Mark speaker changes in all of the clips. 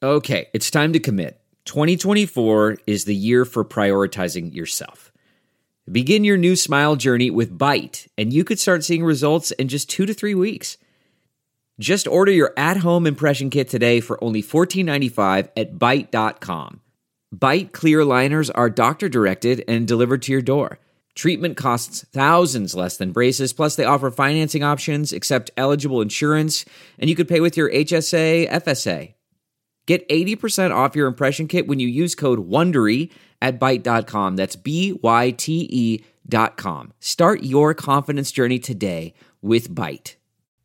Speaker 1: Okay, it's time to commit. 2024 is the year for prioritizing yourself. Begin your new smile journey with Byte, and you could start seeing results in just 2 to 3 weeks. Just order your at-home impression kit today for only $14.95 at Byte.com. Byte clear liners are doctor-directed and delivered to your door. Treatment costs thousands less than braces, plus they offer financing options, accept eligible insurance, and you could pay with your HSA, FSA. Get 80% off your impression kit when you use code WONDERY at Byte.com. That's BYTE.com. Start your confidence journey today with Byte.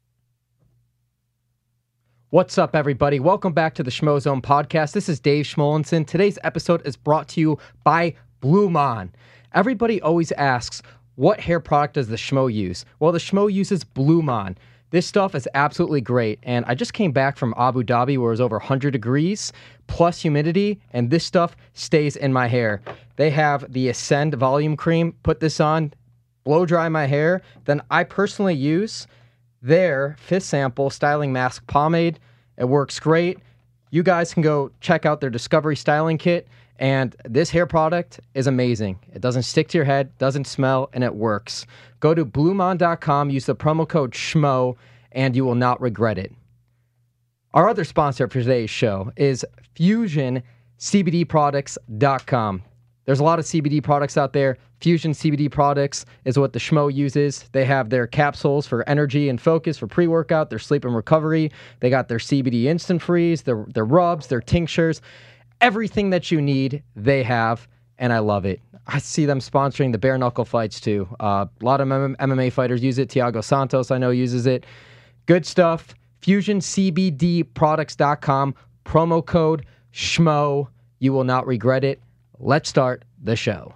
Speaker 2: What's up, everybody? Welcome back to the Schmozone podcast. This is Dave Schmolenson. Today's episode is brought to you by Blue Mon. Everybody always asks, what hair product does the Schmo use? Well, the Schmo uses Blue Mon. This stuff is absolutely great, and I just came back from Abu Dhabi where it was over 100 degrees plus humidity, and this stuff stays in my hair. They have the Ascend Volume Cream. Put this on, blow dry my hair. Then I personally use their Fifth Sample Styling Mask Pomade. It works great. You guys can go check out their Discovery Styling Kit, and this hair product is amazing. It doesn't stick to your head, doesn't smell, and it works. Go to bluemon.com, use the promo code SCHMO, and you will not regret it. Our other sponsor for today's show is FusionCBDProducts.com. There's a lot of CBD products out there. Fusion CBD Products is what the Schmo uses. They have their capsules for energy and focus for pre-workout, their sleep and recovery. They got their CBD Instant Freeze, their rubs, their tinctures. Everything that you need, they have, and I love it. I see them sponsoring the bare knuckle fights too. A lot of MMA fighters use it. Thiago Santos, I know, uses it. Good stuff. FusionCBDProducts.com. Promo code SCHMO. You will not regret it. Let's start the show.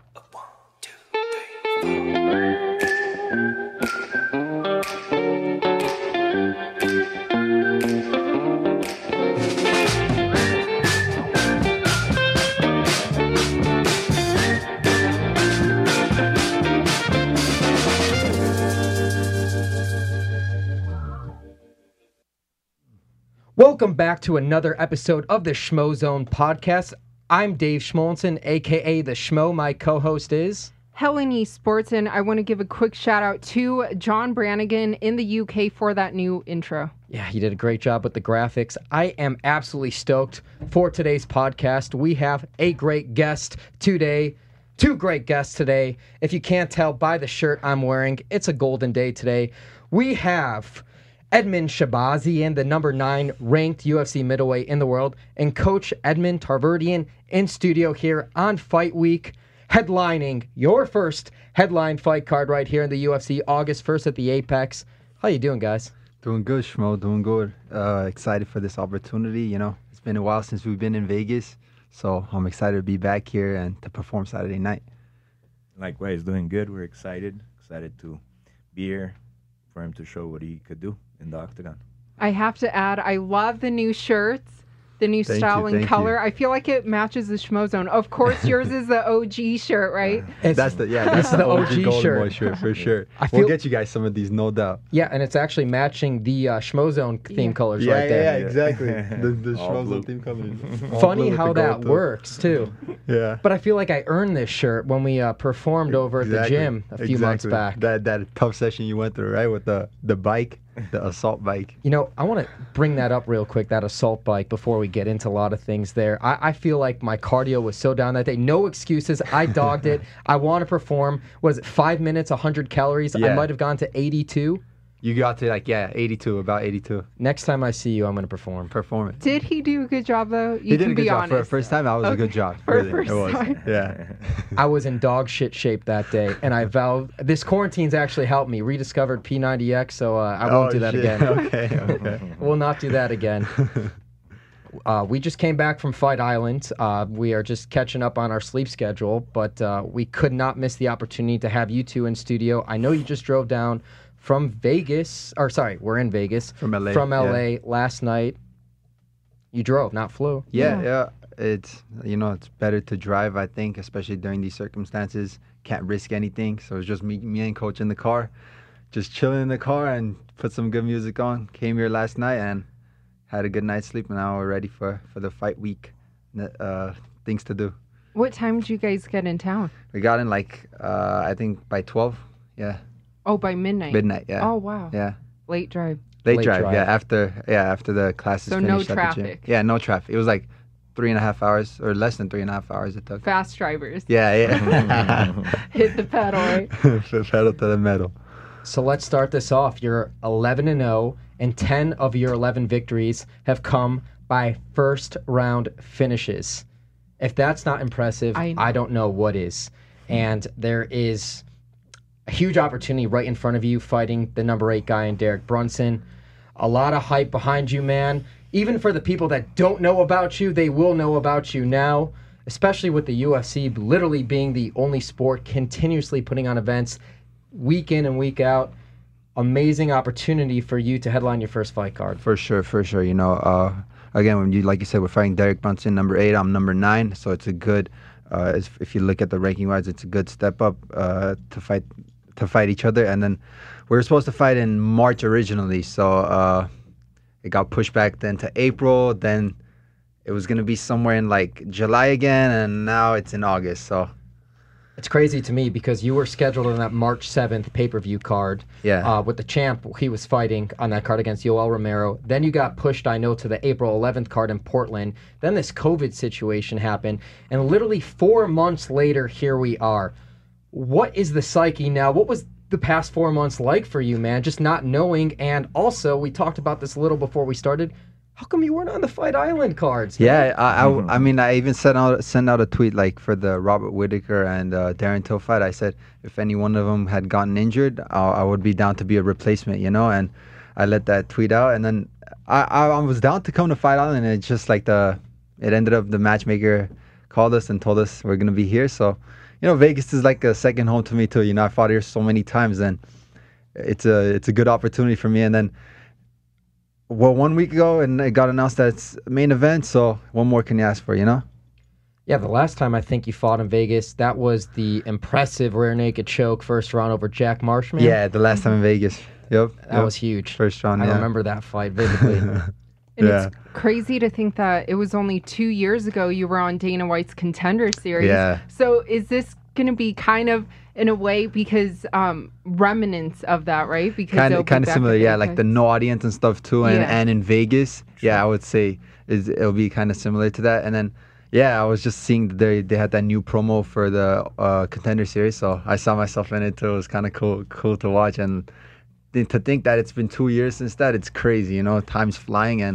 Speaker 2: Welcome back to another episode of the Schmozone podcast. I'm Dave Schmolenson, a.k.a. The Schmo. My co-host is
Speaker 3: Helene Sports, and I want to give a quick shout-out to John Brannigan in the UK for that new intro.
Speaker 2: Yeah, he did a great job with the graphics. I am absolutely stoked for today's podcast. We have a great guest today. Two great guests today. If you can't tell by the shirt I'm wearing, it's a golden day today. We have Edmen Shahbazyan, the number 9 ranked UFC middleweight in the world, and Coach Edmen Tarverdyan in studio here on Fight Week, headlining your first headline fight card right here in the UFC, August 1st at the Apex. How you doing, guys?
Speaker 4: Doing good, Schmo. Doing good. Excited for this opportunity. You know, it's been a while since we've been in Vegas, so I'm excited to be back here and to perform Saturday night.
Speaker 5: Likewise, doing good. We're excited to be here for him to show what he could do in the octagon.
Speaker 3: I have to add, I love the new shirts, the new style and color. I feel like it matches the Schmozone. Of course, yours is the OG shirt, right?
Speaker 4: That's the OG Golden shirt. Boy shirt for sure. We'll get you guys some of these, no doubt.
Speaker 2: Yeah, and it's actually matching the Schmozone theme colors right there.
Speaker 4: Yeah, exactly. the Schmozone theme colors.
Speaker 2: Funny how that works, too.
Speaker 4: Yeah.
Speaker 2: But I feel like I earned this shirt when we performed over at the gym a few months back.
Speaker 4: That tough session you went through, right, with the bike. The assault bike.
Speaker 2: You know, I want to bring that up real quick, that assault bike, before we get into a lot of things there. I feel like my cardio was so down that day. No excuses. I dogged it. I want to perform. Was it 5 minutes, 100 calories? Yeah. I might have gone to 82.
Speaker 4: You got to, about 82.
Speaker 2: Next time I see you, I'm going to perform.
Speaker 4: Perform it.
Speaker 3: Did he do a good job, though?
Speaker 4: He did a good job. For the first time, that was a good job.
Speaker 3: Really. For the first time.
Speaker 4: Yeah.
Speaker 2: I was in dog shit shape that day, and I vowed, this quarantine's actually helped me. Rediscovered P90X, so I won't do that again.
Speaker 4: Okay.
Speaker 2: We'll not do that again. We just came back from Fight Island. We are just catching up on our sleep schedule, but we could not miss the opportunity to have you two in studio. I know you just drove down from Vegas, we're in Vegas.
Speaker 4: From LA.
Speaker 2: Last night. You drove, not flew.
Speaker 4: Yeah. It's better to drive, I think, especially during these circumstances. Can't risk anything. So it's just me and Coach in the car, just chilling in the car and put some good music on. Came here last night and had a good night's sleep, and now we're ready for the fight week. Things to do.
Speaker 3: What time did you guys get in town?
Speaker 4: We got in I think by 12. Yeah.
Speaker 3: Oh, by midnight.
Speaker 4: Midnight. Yeah.
Speaker 3: Oh wow.
Speaker 4: Yeah.
Speaker 3: Late drive.
Speaker 4: Late drive. Yeah. After the classes
Speaker 3: So
Speaker 4: finished
Speaker 3: no
Speaker 4: at the gym.
Speaker 3: traffic.
Speaker 4: Yeah, no traffic. It was like 3.5 hours or less than 3.5 hours it took.
Speaker 3: Fast drivers.
Speaker 4: Yeah.
Speaker 3: Hit the pedal, right?
Speaker 4: Pedal to the metal.
Speaker 2: So let's start this off. You're 11-0, and 10 of your 11 victories have come by first round finishes. If that's not impressive, I don't know what is. And there is a huge opportunity right in front of you fighting the number 8 guy in Derek Brunson. A lot of hype behind you, man. Even for the people that don't know about you, they will know about you now, especially with the UFC literally being the only sport continuously putting on events week in and week out. Amazing opportunity for you to headline your first fight card.
Speaker 4: For sure. You know, again, when like you said, we're fighting Derek Brunson, number 8. I'm number 9, so it's a good. If you look at the ranking wise, it's a good step up to fight each other. And then we were supposed to fight in March originally, so it got pushed back then to April. Then it was gonna be somewhere in like July again, and now it's in August. So
Speaker 2: it's crazy to me because you were scheduled on that March 7th pay-per-view card.
Speaker 4: Yeah.
Speaker 2: With the champ, he was fighting on that card against Yoel Romero. Then you got pushed, I know, to the April 11th card in Portland. Then this COVID situation happened. And literally 4 months later, here we are. What is the psyche now? What was the past 4 months like for you, man? Just not knowing. And also, we talked about this a little before we started. How come you weren't on the Fight Island cards?
Speaker 4: Man? Yeah, I mean, I even sent out a tweet like for the Robert Whittaker and Darren Till fight. I said if any one of them had gotten injured, I would be down to be a replacement, you know. And I let that tweet out, and then I was down to come to Fight Island, and it's just like it ended up the matchmaker called us and told us we're gonna be here. So, you know, Vegas is like a second home to me too. You know, I fought here so many times, and it's a good opportunity for me. And then. Well, 1 week ago, and it got announced that it's main event, so what more can you ask for, you know?
Speaker 2: Yeah, the last time I think you fought in Vegas, that was the impressive rear naked choke first round over Jack Marshman.
Speaker 4: Yeah, the last time in Vegas. Yep.
Speaker 2: That was huge.
Speaker 4: First round,
Speaker 2: I remember that fight vividly.
Speaker 3: And it's crazy to think that it was only 2 years ago you were on Dana White's Contender Series.
Speaker 4: Yeah.
Speaker 3: So is this going to be kind of, in a way, because remnants of that, right? Because
Speaker 4: kind of similar, yeah, like the no audience and stuff too, and in Vegas, yeah, I would say it'll be kind of similar to that. And then, yeah, I was just seeing that they had that new promo for the Contender Series, so I saw myself in it too. It was kind of cool to watch, and to think that it's been 2 years since that, it's crazy, you know, time's flying,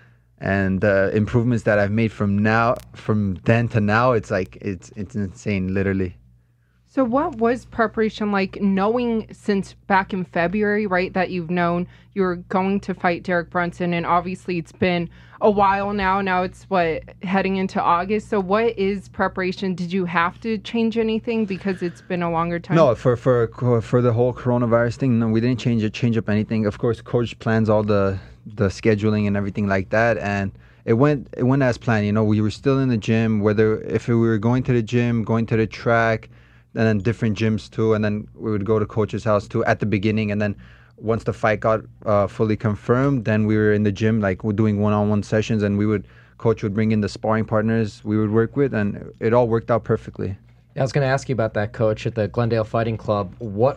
Speaker 4: and the improvements that I've made from then to now, it's like it's insane, literally.
Speaker 3: So what was preparation like, knowing since back in February, right, that you've known you were going to fight Derek Brunson, and obviously it's been a while now. Now it's, heading into August. So what is preparation? Did you have to change anything because it's been a longer time?
Speaker 4: No, for the whole coronavirus thing, no, we didn't change up anything. Of course, coach plans all the scheduling and everything like that, and it went as planned. You know, we were still in the gym, if we were going to the gym, going to the track, and then different gyms too, and then we would go to coach's house too at the beginning, and then once the fight got fully confirmed, then we were in the gym, like we're doing one-on-one sessions, and coach would bring in the sparring partners we would work with, and it all worked out perfectly.
Speaker 2: I was going to ask you about that, Coach, at the Glendale Fighting Club.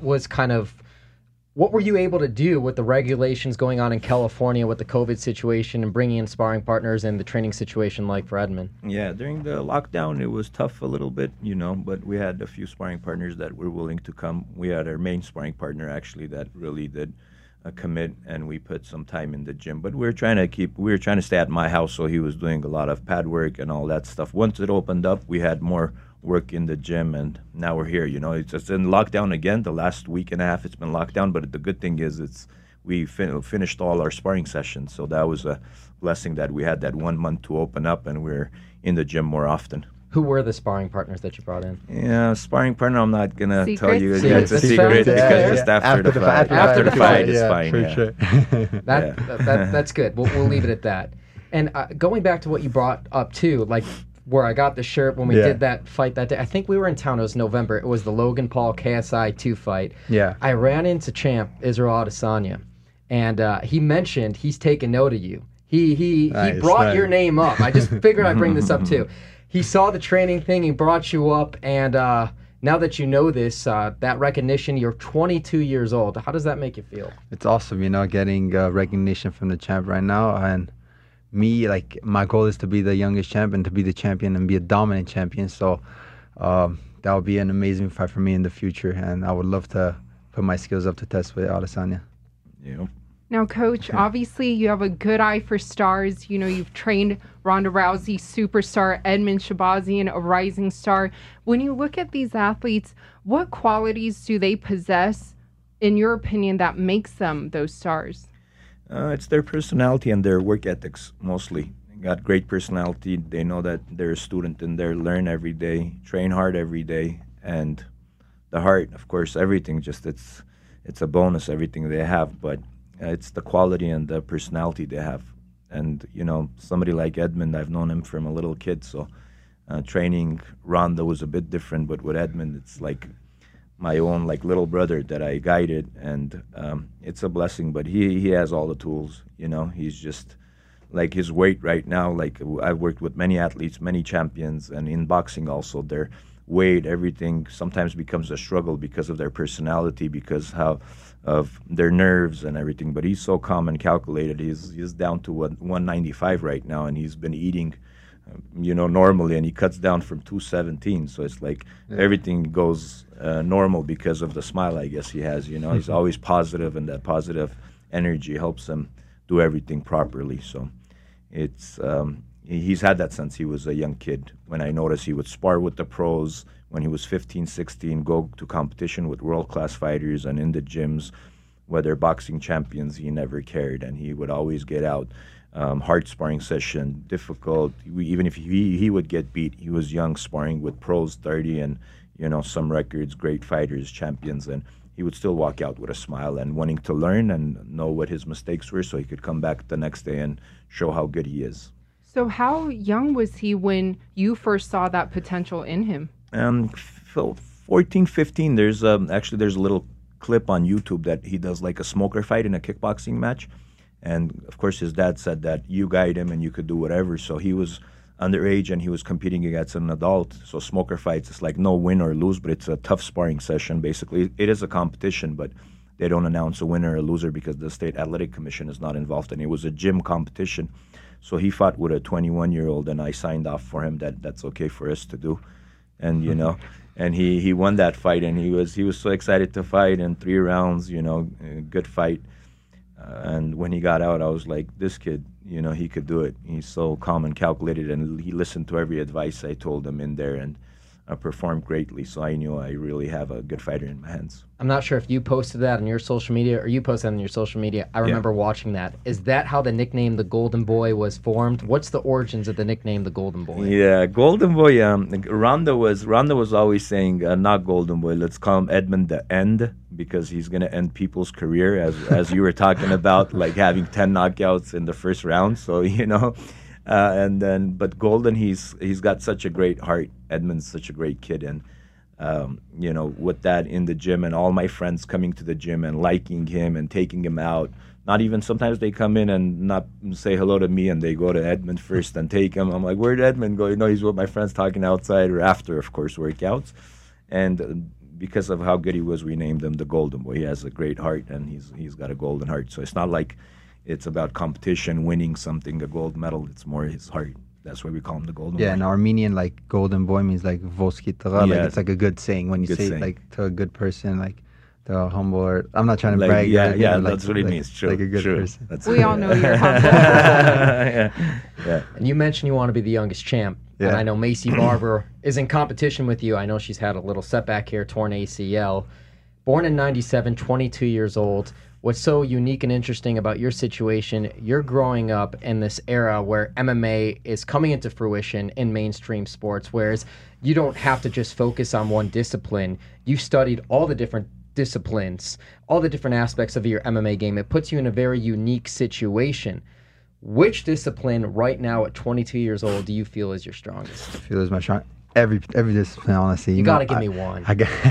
Speaker 2: What were you able to do with the regulations going on in California with the COVID situation and bringing in sparring partners and the training situation like for Edmund?
Speaker 5: Yeah, during the lockdown, it was tough a little bit, you know, but we had a few sparring partners that were willing to come. We had our main sparring partner, actually, that really did commit, and we put some time in the gym. But we were trying to stay at my house, so he was doing a lot of pad work and all that stuff. Once it opened up, we had more work in the gym, and now we're here. You know, it's in lockdown again. The last week and a half it's been locked down, but the good thing is we finished all our sparring sessions, so that was a blessing that we had that 1 month to open up, and we're in the gym more often.
Speaker 2: Who were the sparring partners that you brought in?
Speaker 5: Yeah, sparring partner, I'm not gonna
Speaker 3: Secret?
Speaker 5: tell you.
Speaker 2: Yeah,
Speaker 5: It's a
Speaker 2: that's
Speaker 5: secret
Speaker 2: fair.
Speaker 5: because just after the fight. After the fight is fine.
Speaker 4: For
Speaker 5: Yeah.
Speaker 4: sure.
Speaker 2: That's good. We'll leave it at that. And going back to what you brought up too, like where I got the shirt when we did that fight that day. I think we were in town. It was November. It was the Logan Paul KSI 2 fight.
Speaker 4: Yeah.
Speaker 2: I ran into champ Israel Adesanya, and he mentioned he's taken note of you. He
Speaker 4: Nice,
Speaker 2: brought
Speaker 4: nice.
Speaker 2: your name up. I just figured I'd bring this up too. He saw the training thing. He brought you up, and now that you know this, that recognition, you're 22 years old. How does that make you feel?
Speaker 4: It's awesome, getting recognition from the champ right now. And me, like, my goal is to be the youngest champion, to be the champion and be a dominant champion. So that would be an amazing fight for me in the future. And I would love to put my skills up to test with Adesanya.
Speaker 5: Yeah.
Speaker 3: Now, Coach, obviously you have a good eye for stars. You know, you've trained Ronda Rousey, superstar, Edmund Shabazian, a rising star. When you look at these athletes, what qualities do they possess, in your opinion, that makes them those stars?
Speaker 5: It's their personality and their work ethics, mostly. They got great personality. They know that they're a student and they learn every day, train hard every day. And the heart, of course, everything, just it's a bonus, everything they have. But it's the quality and the personality they have. And, somebody like Edmund, I've known him from a little kid. So training Ronda was a bit different. But with Edmund, it's like my own little brother that I guided, and it's a blessing. But he has all the tools. He's just like his weight right now. Like, I've worked with many athletes, many champions, and in boxing also, their weight, everything sometimes becomes a struggle because of their personality, because of their nerves and everything. But he's so calm and calculated. He's down to 195 right now, and he's been eating normally, and he cuts down from 217. So it's like everything goes normal because of the smile, I guess he has. He's always positive, and that positive energy helps him do everything properly. So it's he's had that since he was a young kid. When I noticed, he would spar with the pros when he was 15, 16, go to competition with world-class fighters, and in the gyms, whether boxing champions, he never cared, and he would always get out. Hard sparring session, difficult. Even if he would get beat, he was young, sparring with pros, 30, and some records, great fighters, champions, and he would still walk out with a smile and wanting to learn and know what his mistakes were, so he could come back the next day and show how good he is.
Speaker 3: So how young was he when you first saw that potential in him?
Speaker 5: 14, 15. There's a little clip on YouTube that he does like a smoker fight in a kickboxing match. And, of course, his dad said that you guide him and you could do whatever. So he was underage and he was competing against an adult. So smoker fights, it's like no win or lose, but it's a tough sparring session, basically. It is a competition, but they don't announce a winner or a loser because the State Athletic Commission is not involved. And it was a gym competition. So he fought with a 21-year-old, and I signed off for him that that's okay for us to do. And, and he won that fight, and he was so excited to fight in 3 rounds, a good fight. And when he got out, I was like, this kid, he could do it. He's so calm and calculated, and he listened to every advice I told him in there, and performed greatly. So I knew I really have a good fighter in my hands.
Speaker 2: I'm not sure if you posted that on your social media or you posted that on your social media. I remember watching that. Is that how the nickname the Golden Boy was formed? What's the origins of the nickname the Golden Boy?
Speaker 5: Yeah, Golden Boy. Ronda was always saying, not Golden Boy. Let's call him Edmund the End, because he's gonna end people's career, as you were talking about, like having 10 knockouts in the first round. So but Golden, he's got such a great heart. Edmund's such a great kid, and with that in the gym, and all my friends coming to the gym and liking him and taking him out. Not even, sometimes they come in and not say hello to me, and they go to Edmund first and take him. I'm like, where'd Edmund go? He's with my friends talking outside, or after, of course, workouts. And because of how good he was, we named him the Golden Boy. He has a great heart, and he's got a golden heart. So it's not like it's about competition, winning something, a gold medal. It's more his heart. That's why we call him the Golden Boy.
Speaker 4: Yeah, in Armenian, Golden Boy means Voskitara.
Speaker 5: Yeah.
Speaker 4: It's like a good saying when you
Speaker 5: Good
Speaker 4: say
Speaker 5: saying.
Speaker 4: it to a good person, the humble. Or, I'm not trying to brag.
Speaker 5: Yeah,
Speaker 4: or anything, but
Speaker 5: that's what it means. True,
Speaker 4: like a good
Speaker 5: true.
Speaker 4: person.
Speaker 5: That's
Speaker 3: We all know you're humble.
Speaker 5: yeah.
Speaker 2: And you mentioned you want to be the youngest champ. And
Speaker 4: Yeah.
Speaker 2: I know Macy Barber is in competition with you. I know she's had a little setback here, torn ACL. Born in 97, 22 years old. What's so unique and interesting about your situation, you're growing up in this era where MMA is coming into fruition in mainstream sports, whereas you don't have to just focus on one discipline. You studied all the different disciplines, all the different aspects of your MMA game. It puts you in a very unique situation. Which discipline right now at 22 years old do you feel is your strongest?
Speaker 4: I feel is my strong. Every discipline, honestly.
Speaker 2: You got to give me one.
Speaker 4: I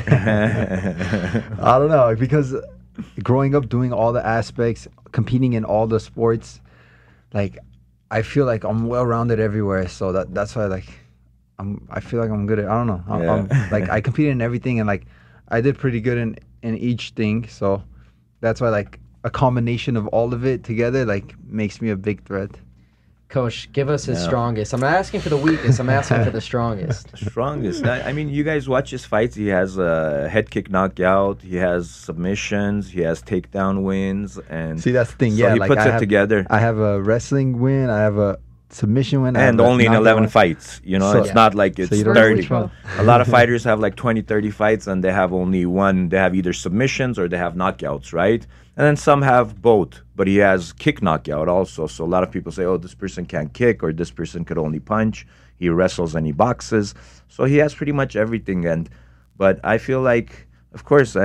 Speaker 4: don't know, because growing up doing all the aspects, competing in all the sports, I feel like I'm well-rounded everywhere. So that's why like I feel like I'm good at, I don't know. I'm like I competed in everything, and like I did pretty good in each thing. So that's why like a combination of all of it together like makes me a big threat.
Speaker 2: Coach, give us his strongest. I'm not asking for the weakest. I'm asking for the strongest.
Speaker 5: Strongest. I mean, you guys watch his fights. He has a head kick knockout. He has submissions. He has takedown wins. And
Speaker 4: See, that's the thing.
Speaker 5: so
Speaker 4: Yeah,
Speaker 5: he
Speaker 4: like
Speaker 5: puts it together.
Speaker 4: I have a wrestling win. I have a submission win. I
Speaker 5: And
Speaker 4: have a
Speaker 5: only in
Speaker 4: knockout
Speaker 5: 11
Speaker 4: win.
Speaker 5: fights. You know,
Speaker 4: So-
Speaker 5: it's not like it's
Speaker 4: So you don't know
Speaker 5: 30.
Speaker 4: which one.
Speaker 5: A lot of fighters have like 20, 30 fights, and they have only one. They have either submissions or they have knockouts, right? And then some have both, but he has kick knockout also. So a lot of people say, oh, this person can't kick, or this person could only punch. He wrestles and he boxes. So he has pretty much everything. But I feel like, of course,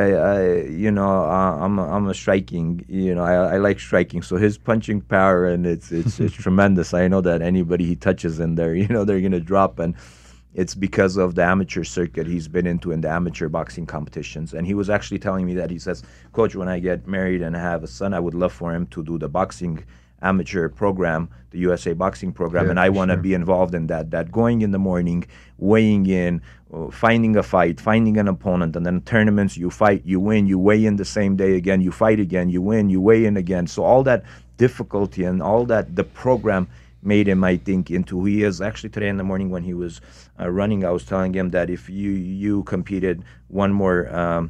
Speaker 5: I'm a striking. I like striking. So his punching power, and it's tremendous. I know that anybody he touches in there, they're gonna drop. And it's because of the amateur circuit he's been into in the amateur boxing competitions. And he was actually telling me that, he says, Coach, when I get married and have a son, I would love for him to do the boxing amateur program, the USA boxing program,
Speaker 4: Yeah,
Speaker 5: and I
Speaker 4: for
Speaker 5: want to
Speaker 4: sure.
Speaker 5: be involved in that going in the morning, weighing in, finding a fight, finding an opponent, and then tournaments, you fight, you win, you weigh in the same day again, you fight again, you win, you weigh in again. So all that difficulty and all that, the program made him, I think, into who he is. Actually, today in the morning when he was running, I was telling him that if you competed one more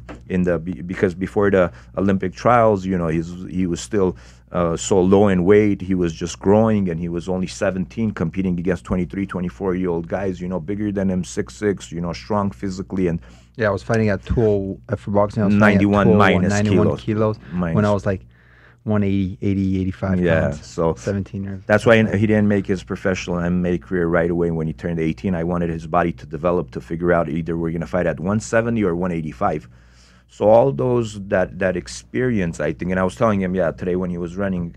Speaker 5: because before the Olympic trials, he was still so low in weight. He was just growing, and he was only 17, competing against 23, 24-year-old guys, bigger than him, 6'6", strong physically. And
Speaker 4: Yeah, I was fighting at 200 for boxing. I was
Speaker 5: 91
Speaker 4: fighting at 201,
Speaker 5: minus
Speaker 4: 91
Speaker 5: kilos.
Speaker 4: when I was like 180, 80, 85
Speaker 5: Yeah,
Speaker 4: pounds.
Speaker 5: so
Speaker 4: 17 years.
Speaker 5: that's why he didn't make his professional MMA career right away when he turned 18. I wanted his body to develop, to figure out either we're going to fight at 170 or 185. So all those, that experience, I think, and I was telling him, today when he was running,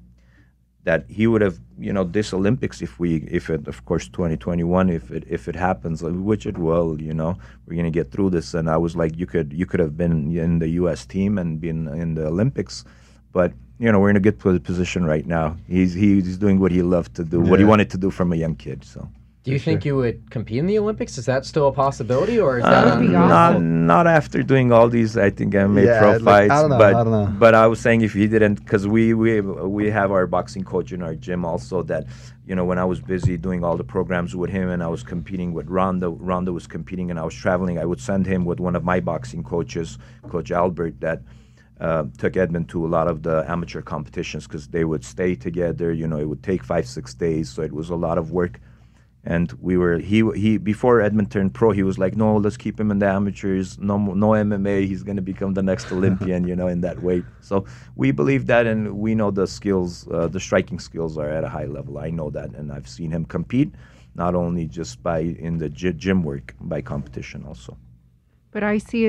Speaker 5: that he would have, this Olympics, if it, of course, 2021, if it happens, which it will, we're going to get through this. And I was like, you could have been in the U.S. team and been in the Olympics. But we're in a good position right now. He's doing what he loved to do, what he wanted to do from a young kid. So,
Speaker 2: Do you think you would compete in the Olympics? Is that still a possibility, or is that
Speaker 3: would be awesome.
Speaker 5: not after doing all these, I think, MMA
Speaker 4: Yeah,
Speaker 5: pro
Speaker 4: like,
Speaker 5: fights.
Speaker 4: I don't know,
Speaker 5: but
Speaker 4: I don't know.
Speaker 5: but I was saying, if he didn't, because we have our boxing coach in our gym also, that when I was busy doing all the programs with him and I was competing with Ronda was competing and I was traveling, I would send him with one of my boxing coaches, Coach Albert, that took Edmund to a lot of the amateur competitions, because they would stay together. It would take 5-6 days, so it was a lot of work. And he before Edmund turned pro, he was like, no, let's keep him in the amateurs. No MMA. He's going to become the next Olympian, in that weight. So we believe that, and we know the skills, the striking skills are at a high level. I know that, and I've seen him compete, not only just in the gym work, by competition also.
Speaker 3: But I see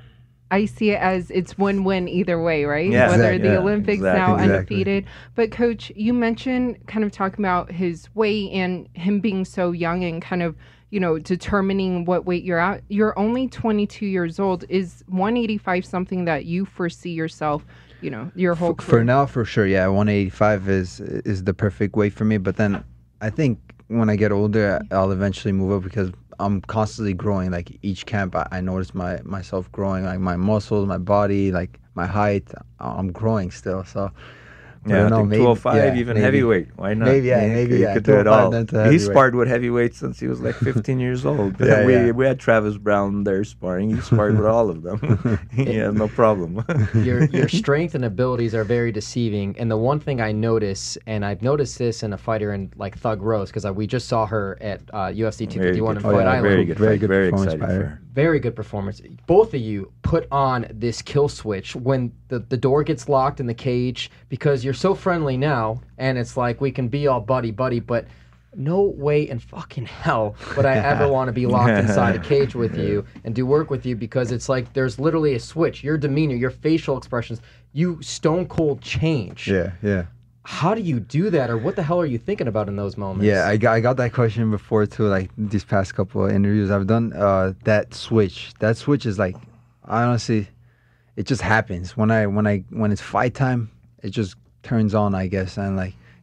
Speaker 3: it as it's win-win either way, right?
Speaker 5: Yeah,
Speaker 3: Whether
Speaker 5: exactly.
Speaker 3: the
Speaker 5: Yeah,
Speaker 3: Olympics
Speaker 5: exactly.
Speaker 3: now
Speaker 4: Exactly.
Speaker 3: undefeated. But Coach, you mentioned kind of talking about his weight and him being so young and kind of, determining what weight you're at. You're only 22 years old. Is 185 something that you foresee yourself, your whole
Speaker 4: For
Speaker 3: career?
Speaker 4: now, for sure, yeah, 185 is the perfect weight for me. But then I think when I get older, I'll eventually move up, because I'm constantly growing. Like each camp, I notice myself growing, like my muscles, my body, like my height. I'm growing still. So I
Speaker 5: Yeah, I
Speaker 4: don't know,
Speaker 5: think
Speaker 4: maybe,
Speaker 5: 205,
Speaker 4: yeah,
Speaker 5: even
Speaker 4: maybe.
Speaker 5: heavyweight. Why not?
Speaker 4: Maybe, yeah, maybe,
Speaker 5: He
Speaker 4: yeah,
Speaker 5: could do it
Speaker 4: 205
Speaker 5: all.
Speaker 4: then to
Speaker 5: He
Speaker 4: heavyweight.
Speaker 5: sparred with heavyweights since he was like 15 years old.
Speaker 4: Yeah, yeah.
Speaker 5: We had Travis Brown there sparring. He sparred with all of them. Yeah, no problem.
Speaker 2: your strength and abilities are very deceiving. And the one thing I notice, and I've noticed this in a fighter in like Thug Rose, because we just saw her at UFC 251 in
Speaker 5: good.
Speaker 2: Fight
Speaker 4: yeah,
Speaker 2: Island.
Speaker 5: Very good.
Speaker 4: Very
Speaker 5: fight.
Speaker 4: good
Speaker 5: Very
Speaker 4: performance
Speaker 5: excited
Speaker 4: by
Speaker 5: for
Speaker 4: her.
Speaker 5: her.
Speaker 2: Very good performance. Both of you put on this kill switch when the door gets locked in the cage, because you're so friendly now, and it's like we can be all buddy, but no way in fucking hell would I ever want to be locked inside a cage with you and do work with you, because it's like there's literally a switch. Your demeanor, your facial expressions, you stone cold change.
Speaker 4: Yeah.
Speaker 2: How do you do that, or what the hell are you thinking about in those moments?
Speaker 4: Yeah, I got that question before too. Like these past couple of interviews I've done, that switch is like, honestly, it just happens when it's fight time. It just turns on, I guess, and like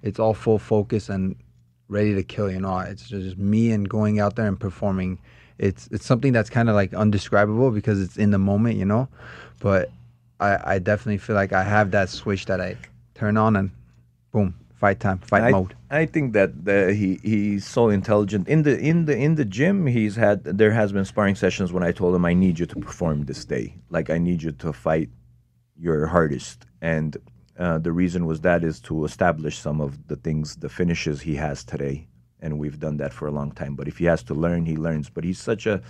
Speaker 4: it's all full focus and ready to kill. It's just me and going out there and performing. It's something that's kind of like undescribable because it's in the moment, But I definitely feel like I have that switch that I turn on and boom, fight time, fight mode.
Speaker 5: I think that he's so intelligent. In the gym, there has been sparring sessions when I told him, I need you to perform this day. Like, I need you to fight your hardest. And the reason was that is to establish some of the things, the finishes he has today. And we've done that for a long time. But if he has to learn, he learns. But he's such a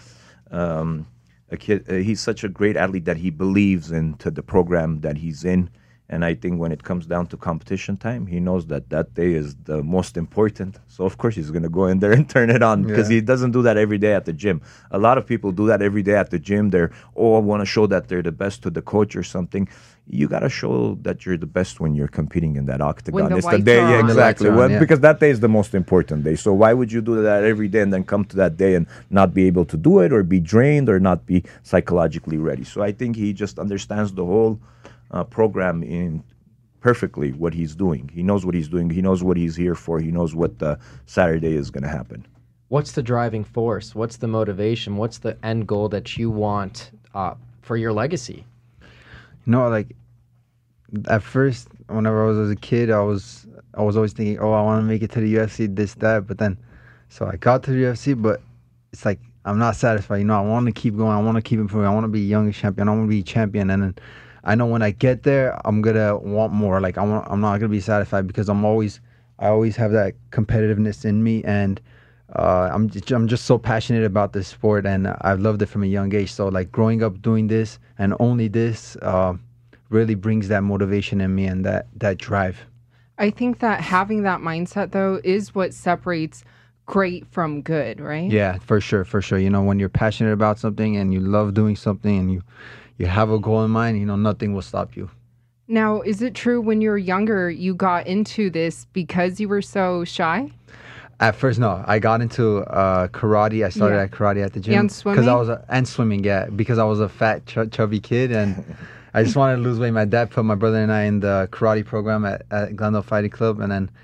Speaker 5: kid. He's such a great athlete that he believes into the program that he's in. And I think when it comes down to competition time, he knows that day is the most important. So, of course, he's going to go in there and turn it on because he doesn't do that every day at the gym. A lot of people do that every day at the gym. I want to show that they're the best to the coach or something. You got to show that you're the best when you're competing in that octagon.
Speaker 3: When
Speaker 5: it's the day, exactly. Because that day is the most important day. So why would you do that every day and then come to that day and not be able to do it or be drained or not be psychologically ready? So I think he just understands the whole program in perfectly what he's doing. He knows what he's doing. He knows what he's here for. He knows what Saturday is going to happen.
Speaker 2: What's the driving force? What's the motivation? What's the end goal that you want for your legacy?
Speaker 4: Like at first, whenever I was a kid, I was always thinking, I want to make it to the UFC, this, that. But then, so I got to the UFC, but it's like I'm not satisfied. I want to keep going. I want to keep improving. I want to be youngest champion. I want to be champion. And then I know when I get there, I'm gonna want more. Like I'm not gonna be satisfied because I always have that competitiveness in me, and I'm just so passionate about this sport, and I've loved it from a young age. So like growing up doing this and only this really brings that motivation in me and that drive.
Speaker 3: I think that having that mindset though is what separates great from good, right?
Speaker 4: Yeah, for sure. When you're passionate about something and you love doing something and you have a goal in mind, nothing will stop you.
Speaker 3: Now, is it true when you were younger, you got into this because you were so shy?
Speaker 4: At first, no. I got into karate. I started at karate at the gym.
Speaker 3: And swimming?
Speaker 4: And swimming, yeah. Because I was a fat, chubby kid, and I just wanted to lose weight. My dad put my brother and I in the karate program at Glendale Fighting Club, and then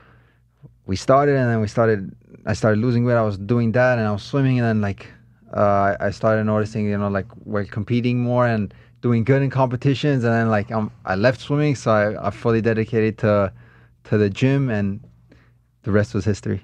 Speaker 4: I started losing weight. I was doing that, and I was swimming, and then I started noticing, we're competing more and doing good in competitions. And then I left swimming, so I fully dedicated to the gym, and the rest was history.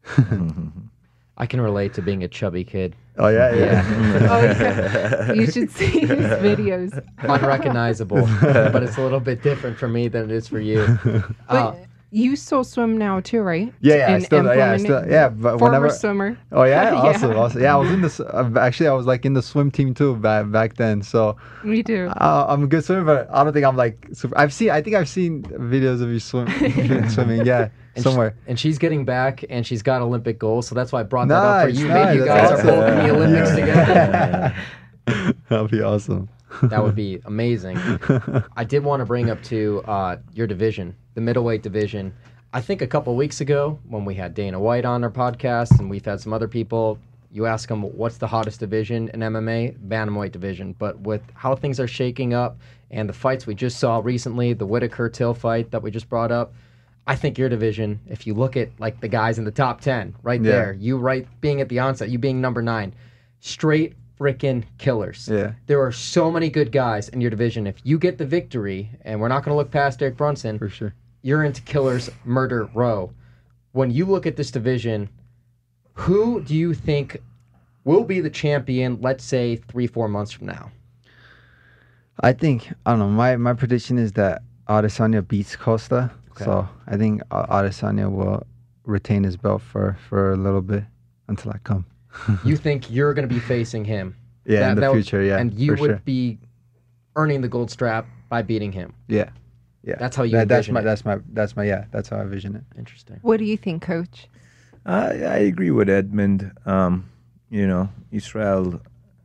Speaker 2: I can relate to being a chubby kid.
Speaker 4: Oh, yeah.
Speaker 3: Oh, yeah. You should see his videos.
Speaker 2: Unrecognizable, but it's a little bit different for me than it is for you.
Speaker 3: But you still swim now too, right?
Speaker 4: Yeah, but
Speaker 3: former swimmer.
Speaker 4: Oh yeah, awesome. Yeah, I was in I was in the swim team too back then. So
Speaker 3: me too.
Speaker 4: I'm a good swimmer, but I don't think I'm super. I think I've seen videos of you swimming. Yeah,
Speaker 2: and
Speaker 4: somewhere.
Speaker 2: She's getting back, and she's got Olympic goals, so that's why I brought that up for you.
Speaker 4: Nice,
Speaker 2: Maybe you guys are both in the Olympics together.
Speaker 4: That'd be awesome.
Speaker 2: That would be amazing. I did want to bring up to your division, the middleweight division. I think a couple weeks ago when we had Dana White on our podcast and we've had some other people, you ask them what's the hottest division in MMA, bantamweight division. But with how things are shaking up and the fights we just saw recently, the Whitaker-Till fight that we just brought up, I think your division, if you look at the guys in the top 10 there, you being at the onset, you being number 9, straight freaking killers.
Speaker 4: Yeah.
Speaker 2: There are so many good guys in your division. If you get the victory, and we're not going to look past Derek Brunson,
Speaker 4: for sure,
Speaker 2: you're into killers murder row. When you look at this division, who do you think will be the champion, let's say 3-4 months from now?
Speaker 4: I don't know, my prediction is that Adesanya beats Costa. Okay. So I think Adesanya will retain his belt for a little bit until I come.
Speaker 2: You think you're going to be facing him?
Speaker 4: Yeah, in the future, yeah.
Speaker 2: And you would be earning the gold strap by beating him?
Speaker 4: Yeah.
Speaker 2: That's how you envision it.
Speaker 4: That's how I vision it.
Speaker 2: Interesting.
Speaker 3: What do you think, Coach?
Speaker 5: I agree with Edmund. Israel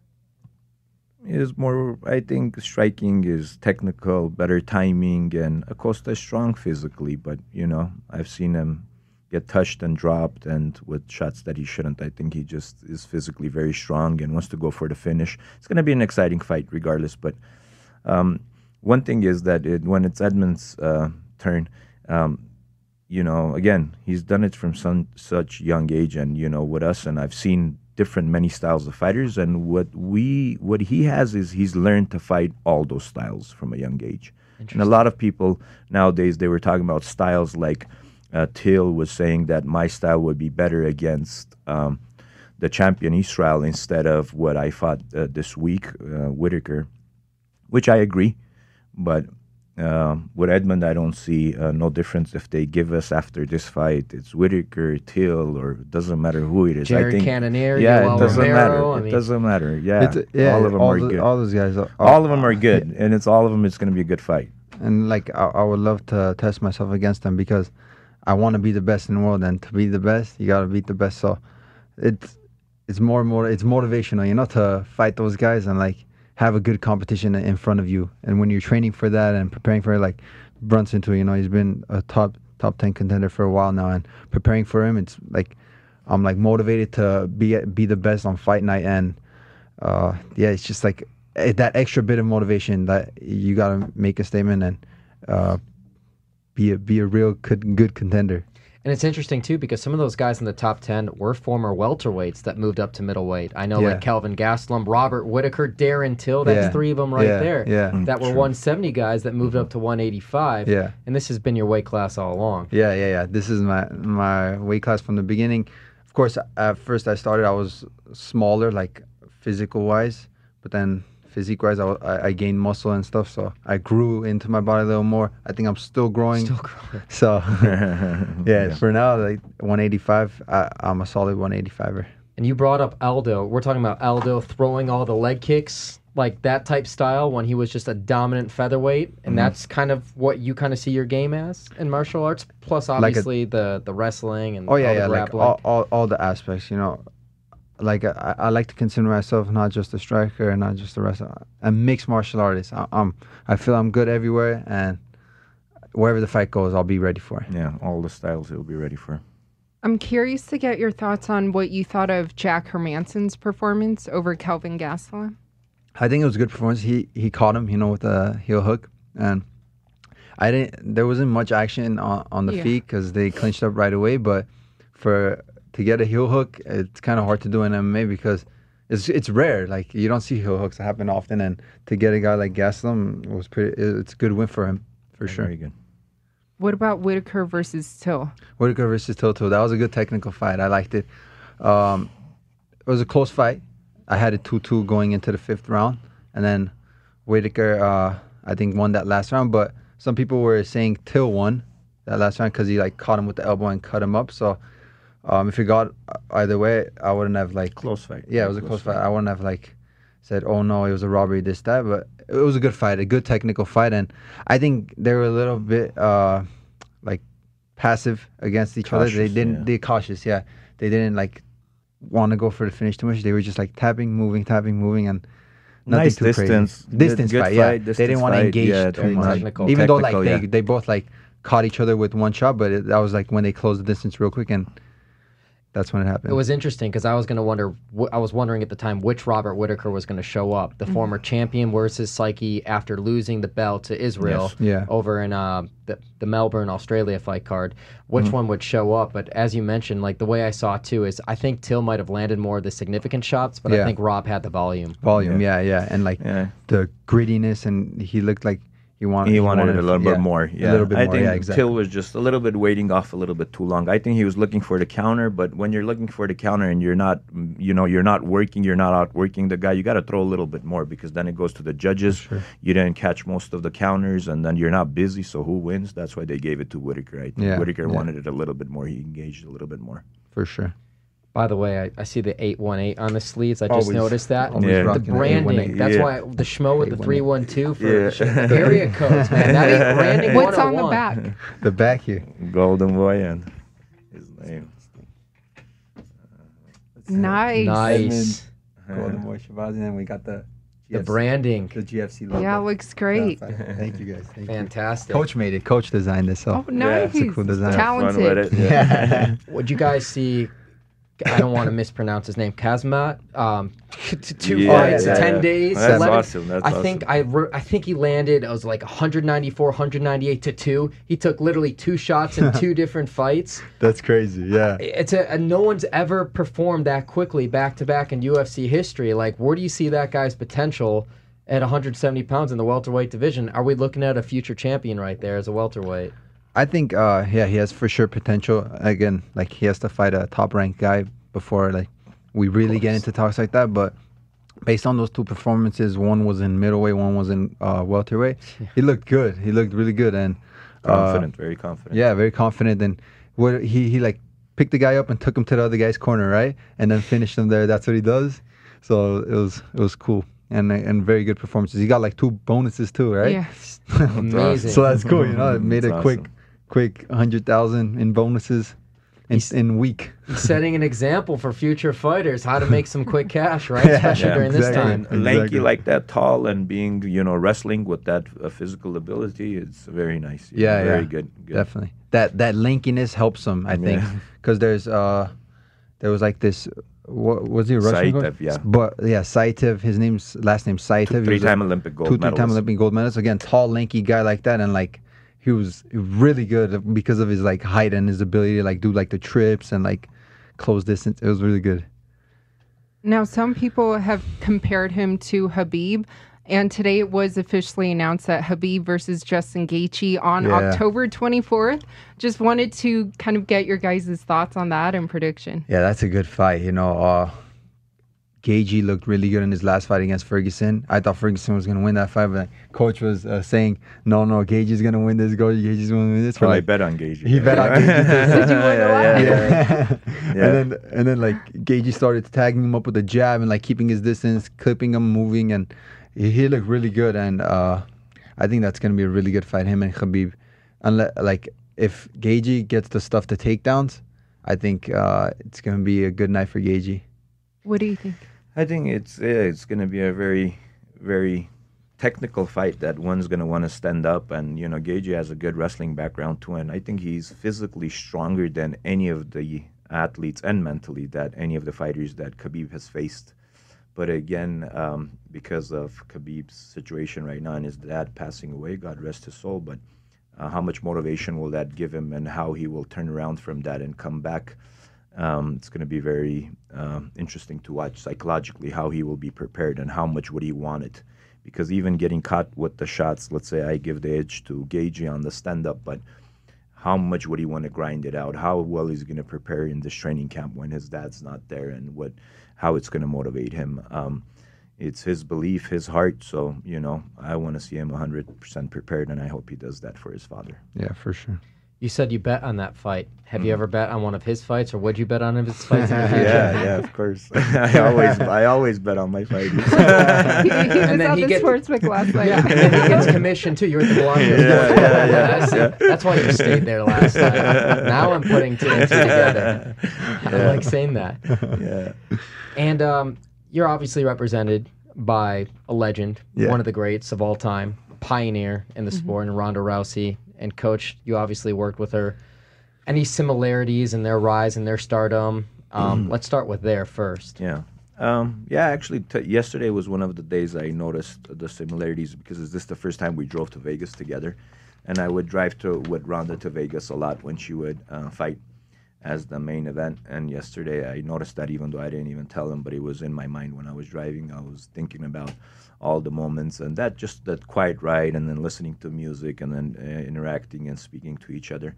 Speaker 5: is more, I think striking is technical, better timing, and Acosta is strong physically, but, I've seen him get touched and dropped and with shots that he shouldn't. I think he just is physically very strong and wants to go for the finish. It's going to be an exciting fight regardless, but one thing is that when it's Edmund's turn, again, he's done it from such young age, and with us, and I've seen many styles of fighters, and what he has is he's learned to fight all those styles from a young age. And a lot of people nowadays, they were talking about styles like Till was saying that my style would be better against the champion Israel instead of what I fought this week, Whitaker, which I agree. But with Edmund, I don't see no difference if they give us after this fight. It's Whitaker, Till, or it doesn't matter who it is.
Speaker 2: Jared Cannonier,
Speaker 5: yeah,
Speaker 2: Yoel
Speaker 5: it doesn't
Speaker 2: Romero,
Speaker 5: matter. It doesn't matter. Yeah,
Speaker 4: Yeah,
Speaker 5: all of them are good.
Speaker 4: All those guys.
Speaker 5: All of them are good, and it's going to be a good fight.
Speaker 4: And like I would love to test myself against them because I want to be the best in the world, and to be the best, you got to beat the best. So it's more and more, it's motivational, to fight those guys and like have a good competition in front of you. And when you're training for that and preparing for it, like Brunson too, he's been a top 10 contender for a while now, and preparing for him, it's like I'm like motivated to be the best on fight night. And it's just like that extra bit of motivation that you got to make a statement and be a real good contender.
Speaker 2: And it's interesting, too, because some of those guys in the top 10 were former welterweights that moved up to middleweight. I know, like Kelvin Gastelum, Robert Whitaker, Darren Till, that's three of them there.
Speaker 4: Yeah.
Speaker 2: That were 170 guys that moved up to 185.
Speaker 4: Yeah.
Speaker 2: And this has been your weight class all along.
Speaker 4: Yeah. This is my weight class from the beginning. Of course, at first I was smaller, like physical-wise, but then physique-wise, I gained muscle and stuff, so I grew into my body a little more. I think I'm still growing. So, for now, like 185, I'm a solid 185er.
Speaker 2: And you brought up Aldo. We're talking about Aldo throwing all the leg kicks, like that type style when he was just a dominant featherweight, and that's kind of what you kind of see your game as in martial arts, plus obviously the wrestling and
Speaker 4: the
Speaker 2: grappling.
Speaker 4: Like all the aspects, Like I like to consider myself not just a striker and not just a wrestler, a mixed martial artist. I feel I'm good everywhere, and wherever the fight goes, I'll be ready for it.
Speaker 5: Yeah, all the styles he'll be ready for.
Speaker 3: I'm curious to get your thoughts on what you thought of Jack Hermansson's performance over Kelvin Gastelum.
Speaker 4: I think it was a good performance. He caught him, with a heel hook, and there wasn't much action on the feet because they clinched up right away. But to get a heel hook, it's kind of hard to do in MMA because it's rare. Like you don't see heel hooks happen often, and to get a guy like Gastelum it's a good win for him for sure.
Speaker 5: Very good.
Speaker 3: What about Whitaker versus Till?
Speaker 4: Whitaker versus Till, that was a good technical fight. I liked it. It was a close fight. I had a 2-2 going into the 5th round, and then Whitaker I think won that last round. But some people were saying Till won that last round because he like caught him with the elbow and cut him up. So. If it got either way, I wouldn't have
Speaker 5: close fight.
Speaker 4: Yeah, it was a close fight. I wouldn't have said, "Oh no, it was a robbery," this that. But it was a good fight, a good technical fight, and I think they were a little bit passive against each other. They didn't. They cautious. Yeah, they didn't want to go for the finish too much. They were just tapping, moving, and nothing
Speaker 5: nice
Speaker 4: too
Speaker 5: distance.
Speaker 4: Crazy. Distance
Speaker 5: good
Speaker 4: fight. Yeah,
Speaker 5: distance
Speaker 4: they didn't want to engage too much.
Speaker 2: Technical.
Speaker 4: Even though they both caught each other with one shot, but that was when they closed the distance real quick and. That's when it happened.
Speaker 2: It was interesting because I was wondering at the time which Robert Whitaker was going to show up. The former champion versus Psyche after losing the belt to Israel over in the Melbourne, Australia fight card. Which one would show up? But as you mentioned, the way I saw it too is I think Till might have landed more of the significant shots, but I think Rob had the volume.
Speaker 4: And the grittiness, and he looked like he wanted
Speaker 5: it a little bit more. Yeah.
Speaker 4: A little bit more.
Speaker 5: I think
Speaker 4: exactly.
Speaker 5: Till was just a little bit waiting off a little bit too long. I think he was looking for the counter, but when you're looking for the counter and you're not outworking the guy, you got to throw a little bit more because then it goes to the judges.
Speaker 4: Sure.
Speaker 5: You didn't catch most of the counters, and then you're not busy. So who wins? That's why they gave it to Whitaker. I think Whitaker wanted it a little bit more. He engaged a little bit more.
Speaker 4: For sure.
Speaker 2: By the way, I see the 818 on the sleeves. I just noticed that.
Speaker 5: Yeah.
Speaker 2: The branding. That's why the Schmo with the 312 for area codes, man. That ain't branding.
Speaker 3: What's on the back?
Speaker 4: The back here.
Speaker 5: Golden Boy and his name.
Speaker 3: Nice.
Speaker 4: Golden Boy Shahbazyan, and we got the
Speaker 2: branding.
Speaker 4: The GFC logo.
Speaker 3: Yeah, looks great.
Speaker 4: Thank you guys.
Speaker 2: Fantastic.
Speaker 4: Coach made it. Coach designed this. So.
Speaker 3: Oh, nice.
Speaker 4: It's a cool design.
Speaker 3: Talented.
Speaker 2: What'd you guys see I don't want to mispronounce his name. Kazmat. 2
Speaker 5: Yeah,
Speaker 2: fights,
Speaker 5: yeah,
Speaker 2: 10
Speaker 5: yeah.
Speaker 2: days.
Speaker 5: That's
Speaker 2: 11.
Speaker 5: awesome. That's
Speaker 2: I think he landed. It was like 194, 198 to 2. He took literally 2 shots in 2 different fights.
Speaker 4: That's crazy. Yeah.
Speaker 2: It's no one's ever performed that quickly back to back in UFC history. Like, where do you see that guy's potential at 170 pounds in the welterweight division? Are we looking at a future champion right there as a welterweight?
Speaker 4: I think, he has for sure potential. Again, like he has to fight a top-ranked guy before like we really get into talks like that. But based on those 2 performances, one was in middleweight, one was in welterweight. He looked good. He looked really good and
Speaker 5: confident, very confident.
Speaker 4: Yeah, very confident. And what he like picked the guy up and took him to the other guy's corner, right, and then finished him there. That's what he does. So it was cool and very good performances. He got like 2 bonuses too, right?
Speaker 3: Yes.
Speaker 2: Amazing.
Speaker 4: So that's cool. You know, it made
Speaker 5: That's
Speaker 4: a
Speaker 5: awesome.
Speaker 4: quick 100,000 in bonuses in week.
Speaker 2: He's setting an example for future fighters how to make some quick cash, right? Especially during this
Speaker 4: exactly.
Speaker 2: time.
Speaker 5: Lanky
Speaker 4: Exactly.
Speaker 5: like that, tall, and being wrestling with that physical ability, it's very nice.
Speaker 4: Yeah,
Speaker 5: very
Speaker 4: yeah.
Speaker 5: good.
Speaker 4: Definitely. That lankiness helps him, I think,
Speaker 5: Yeah.
Speaker 4: because there was like this. What was he a Russian? guy?
Speaker 5: Saitev, yeah.
Speaker 4: But yeah, Saitev. His last name Saitev. He was a
Speaker 5: 3-time Olympic gold
Speaker 4: 2 3-time
Speaker 5: medalist.
Speaker 4: Olympic gold medalist. Again, tall, lanky guy like that, and like he was really good because of his like height and his ability to like do like the trips and like close distance. It was really good.
Speaker 3: Now, some people have compared him to Habib, and today it was officially announced that Habib versus Justin Gaethje on
Speaker 4: Yeah.
Speaker 3: October 24th. Just wanted to kind of get your guys' thoughts on that and prediction.
Speaker 4: Yeah, that's a good fight. You know, Gaethje looked really good in his last fight against Ferguson. I thought Ferguson was going to win that fight, but coach was saying, no, Gaethje's going to win this. Gaethje's going to win this.
Speaker 5: Well, I
Speaker 4: Like,
Speaker 5: bet on Gaethje.
Speaker 4: he bet on Gaethje.
Speaker 3: Did you win the line?
Speaker 4: Yeah. And then like Gaethje started tagging him up with a jab and like keeping his distance, clipping him, moving, and he looked really good. And I think that's going to be a really good fight, him and Khabib. Unless like if Gaethje gets the stuff to takedowns, I think it's going to be a good night for Gaethje.
Speaker 3: What do you think?
Speaker 5: I think it's going to be a very, very technical fight that one's going to want to stand up. And, Gaethje has a good wrestling background too. And I think he's physically stronger than any of the athletes and mentally that any of the fighters that Khabib has faced. But again, because of Khabib's situation right now and his dad passing away, God rest his soul, but how much motivation will that give him and how he will turn around from that and come back? It's going to be very interesting to watch psychologically how he will be prepared and how much would he want it. Because even getting caught with the shots, let's say I give the edge to Gaethje on the stand-up, but how much would he want to grind it out? How well is he going to prepare in this training camp when his dad's not there, and how it's going to motivate him? It's his belief, his heart. So, I want to see him 100% prepared, and I hope he does that for his father.
Speaker 4: Yeah, for sure.
Speaker 2: You said you bet on that fight. Have you ever bet on one of his fights, or would you bet on his fights in the future?
Speaker 5: Yeah, of course. I always bet on my fighters.
Speaker 3: He was
Speaker 2: then
Speaker 3: at
Speaker 2: he
Speaker 3: the
Speaker 2: gets-
Speaker 3: sportsbook last night.
Speaker 2: Yeah, and then he gets commission too. You're at the Blanco.
Speaker 5: Yeah.
Speaker 2: I see. That's why you stayed there last time. Now I'm putting 2 and 2 together. I like saying that.
Speaker 5: Yeah.
Speaker 2: And you're obviously represented by a legend,
Speaker 4: Yeah.
Speaker 2: one of the greats of all time, pioneer in the sport, and Ronda Rousey. And Coach, you obviously worked with her. Any similarities in their rise and their stardom? Let's start with there first.
Speaker 5: Yeah. Actually, yesterday was one of the days I noticed the similarities because this is the first time we drove to Vegas together. And I would drive with Ronda to Vegas a lot when she would fight as the main event. And yesterday I noticed that even though I didn't even tell him, but it was in my mind when I was driving. I was thinking about all the moments and that quiet ride and then listening to music and then interacting and speaking to each other.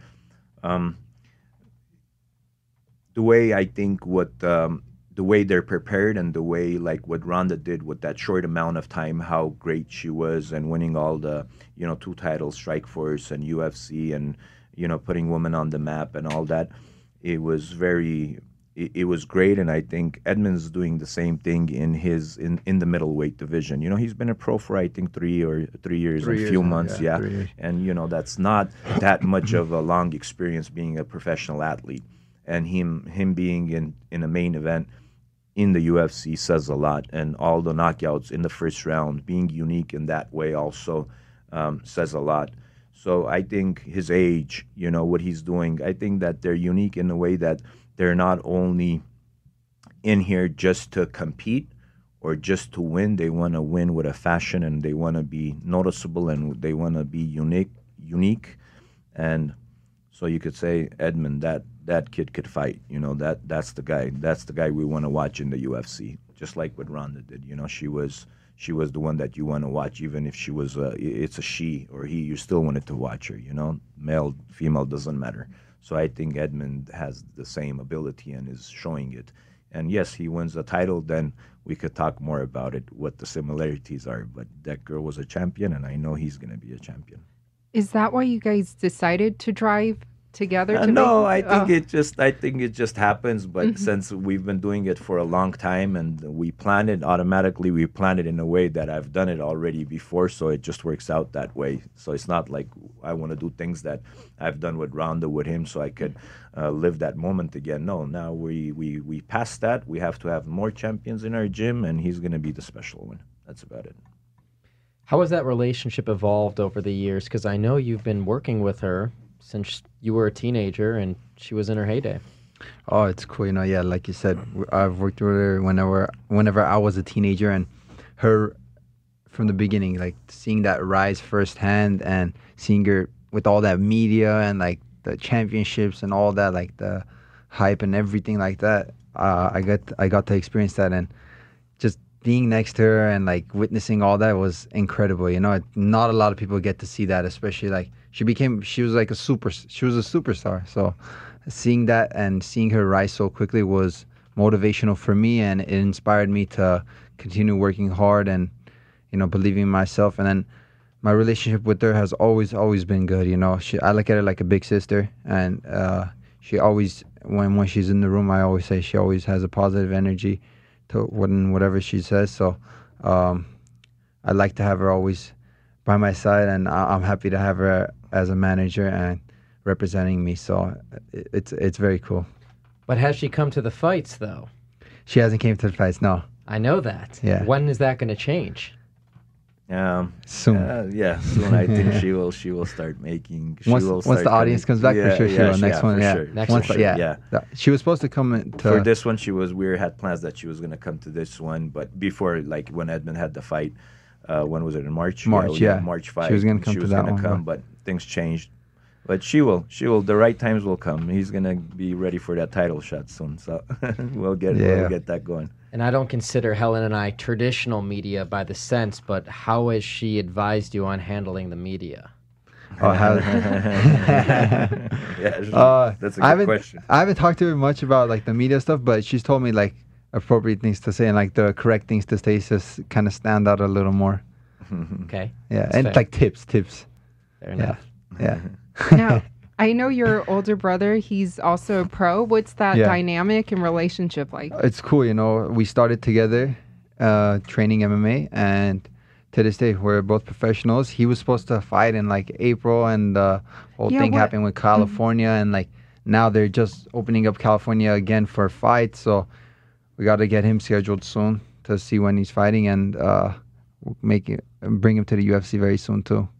Speaker 5: The way I think the way they're prepared and the way like what Ronda did with that short amount of time, how great she was and winning all the, 2 titles, Strikeforce and UFC and, putting women on the map and all that. It was it was great. And I think Edmund's doing the same thing in the middleweight division. He's been a pro for, I think 3 years and a few months. Yeah.
Speaker 4: 3 years.
Speaker 5: And, that's not that much of a long experience being a professional athlete. And him being in a main event in the UFC says a lot. And all the knockouts in the first round, being unique in that way also says a lot. So I think his age, what he's doing, I think that they're unique in the way that they're not only in here just to compete or just to win. They want to win with a fashion, and they want to be noticeable, and they want to be unique. And so you could say, Edmond, that kid could fight. You know, that's the guy. That's the guy we want to watch in the UFC. Just like what Ronda did. You know, she was the one that you want to watch, even if she was it's a she or he. You still wanted to watch her. You know, male, female, doesn't matter. So I think Edmond has the same ability and is showing it. And yes, he wins the title, then we could talk more about it, what the similarities are. But that girl was a champion, and I know he's going to be a champion.
Speaker 3: Is that why you guys decided to drive together?
Speaker 5: No, I think it just happens. But since we've been doing it for a long time, and we plan it automatically, we plan it in a way that I've done it already before, so it just works out that way. So it's not like I want to do things that I've done with Ronda with him, so I could live that moment again. No, now we passed that. We have to have more champions in our gym, and he's going to be the special one. That's about it.
Speaker 2: How has that relationship evolved over the years? Because I know you've been working with her since you were a teenager and she was in her heyday.
Speaker 4: Oh, it's cool. You know, yeah, like you said, I've worked with her whenever I was a teenager, and her from the beginning, like seeing that rise firsthand and seeing her with all that media and like the championships and all that, like the hype and everything like that. I got to experience that, and just being next to her and like witnessing all that was incredible. You know, not a lot of people get to see that, especially like she was a superstar. So seeing that and seeing her rise so quickly was motivational for me, and it inspired me to continue working hard and, you know, believing in myself. And then my relationship with her has always been good. You know, I look at her like a big sister, and she always, when she's in the room, I always say she always has a positive energy to whatever she says. So I like to have her always by my side, and I'm happy to have her as a manager and representing me. So it's very cool.
Speaker 2: But has she come to the fights, though?
Speaker 4: She hasn't came to the fights, no.
Speaker 2: I know that.
Speaker 4: Yeah.
Speaker 2: When is that going to change?
Speaker 4: Soon.
Speaker 5: Soon. I think she will start making.
Speaker 4: Once the audience comes back, for sure she will. Next one,
Speaker 5: Sure.
Speaker 2: Next one,
Speaker 4: yeah. She was supposed to come
Speaker 5: for this one. We had plans that she was going to come to this one, but before, like when Edmond had the fight, when was it, in March?
Speaker 4: March 5. She was going to come to that one.
Speaker 5: But things changed. But she will. The right times will come. He's going to be ready for that title shot soon. So we'll get that going.
Speaker 2: And I don't consider Helen and I traditional media by the sense, but how has she advised you on handling the media?
Speaker 4: Oh,
Speaker 5: that's a good question.
Speaker 4: I haven't talked to her much about like the media stuff, but she's told me like appropriate things to say and like the correct things to say, just kind of stand out a little more.
Speaker 2: Okay.
Speaker 4: Yeah,
Speaker 2: That's
Speaker 4: and
Speaker 2: fair.
Speaker 4: like tips.
Speaker 2: Fair enough.
Speaker 4: Yeah.
Speaker 3: Now, I know your older brother, he's also a pro. What's that
Speaker 4: Yeah.
Speaker 3: dynamic and relationship like?
Speaker 4: It's cool, you know. We started together training MMA, and to this day, we're both professionals. He was supposed to fight in like April, and the whole thing happened with California, and like now they're just opening up California again for fights. So we got to get him scheduled soon to see when he's fighting, and bring him to the UFC very soon too.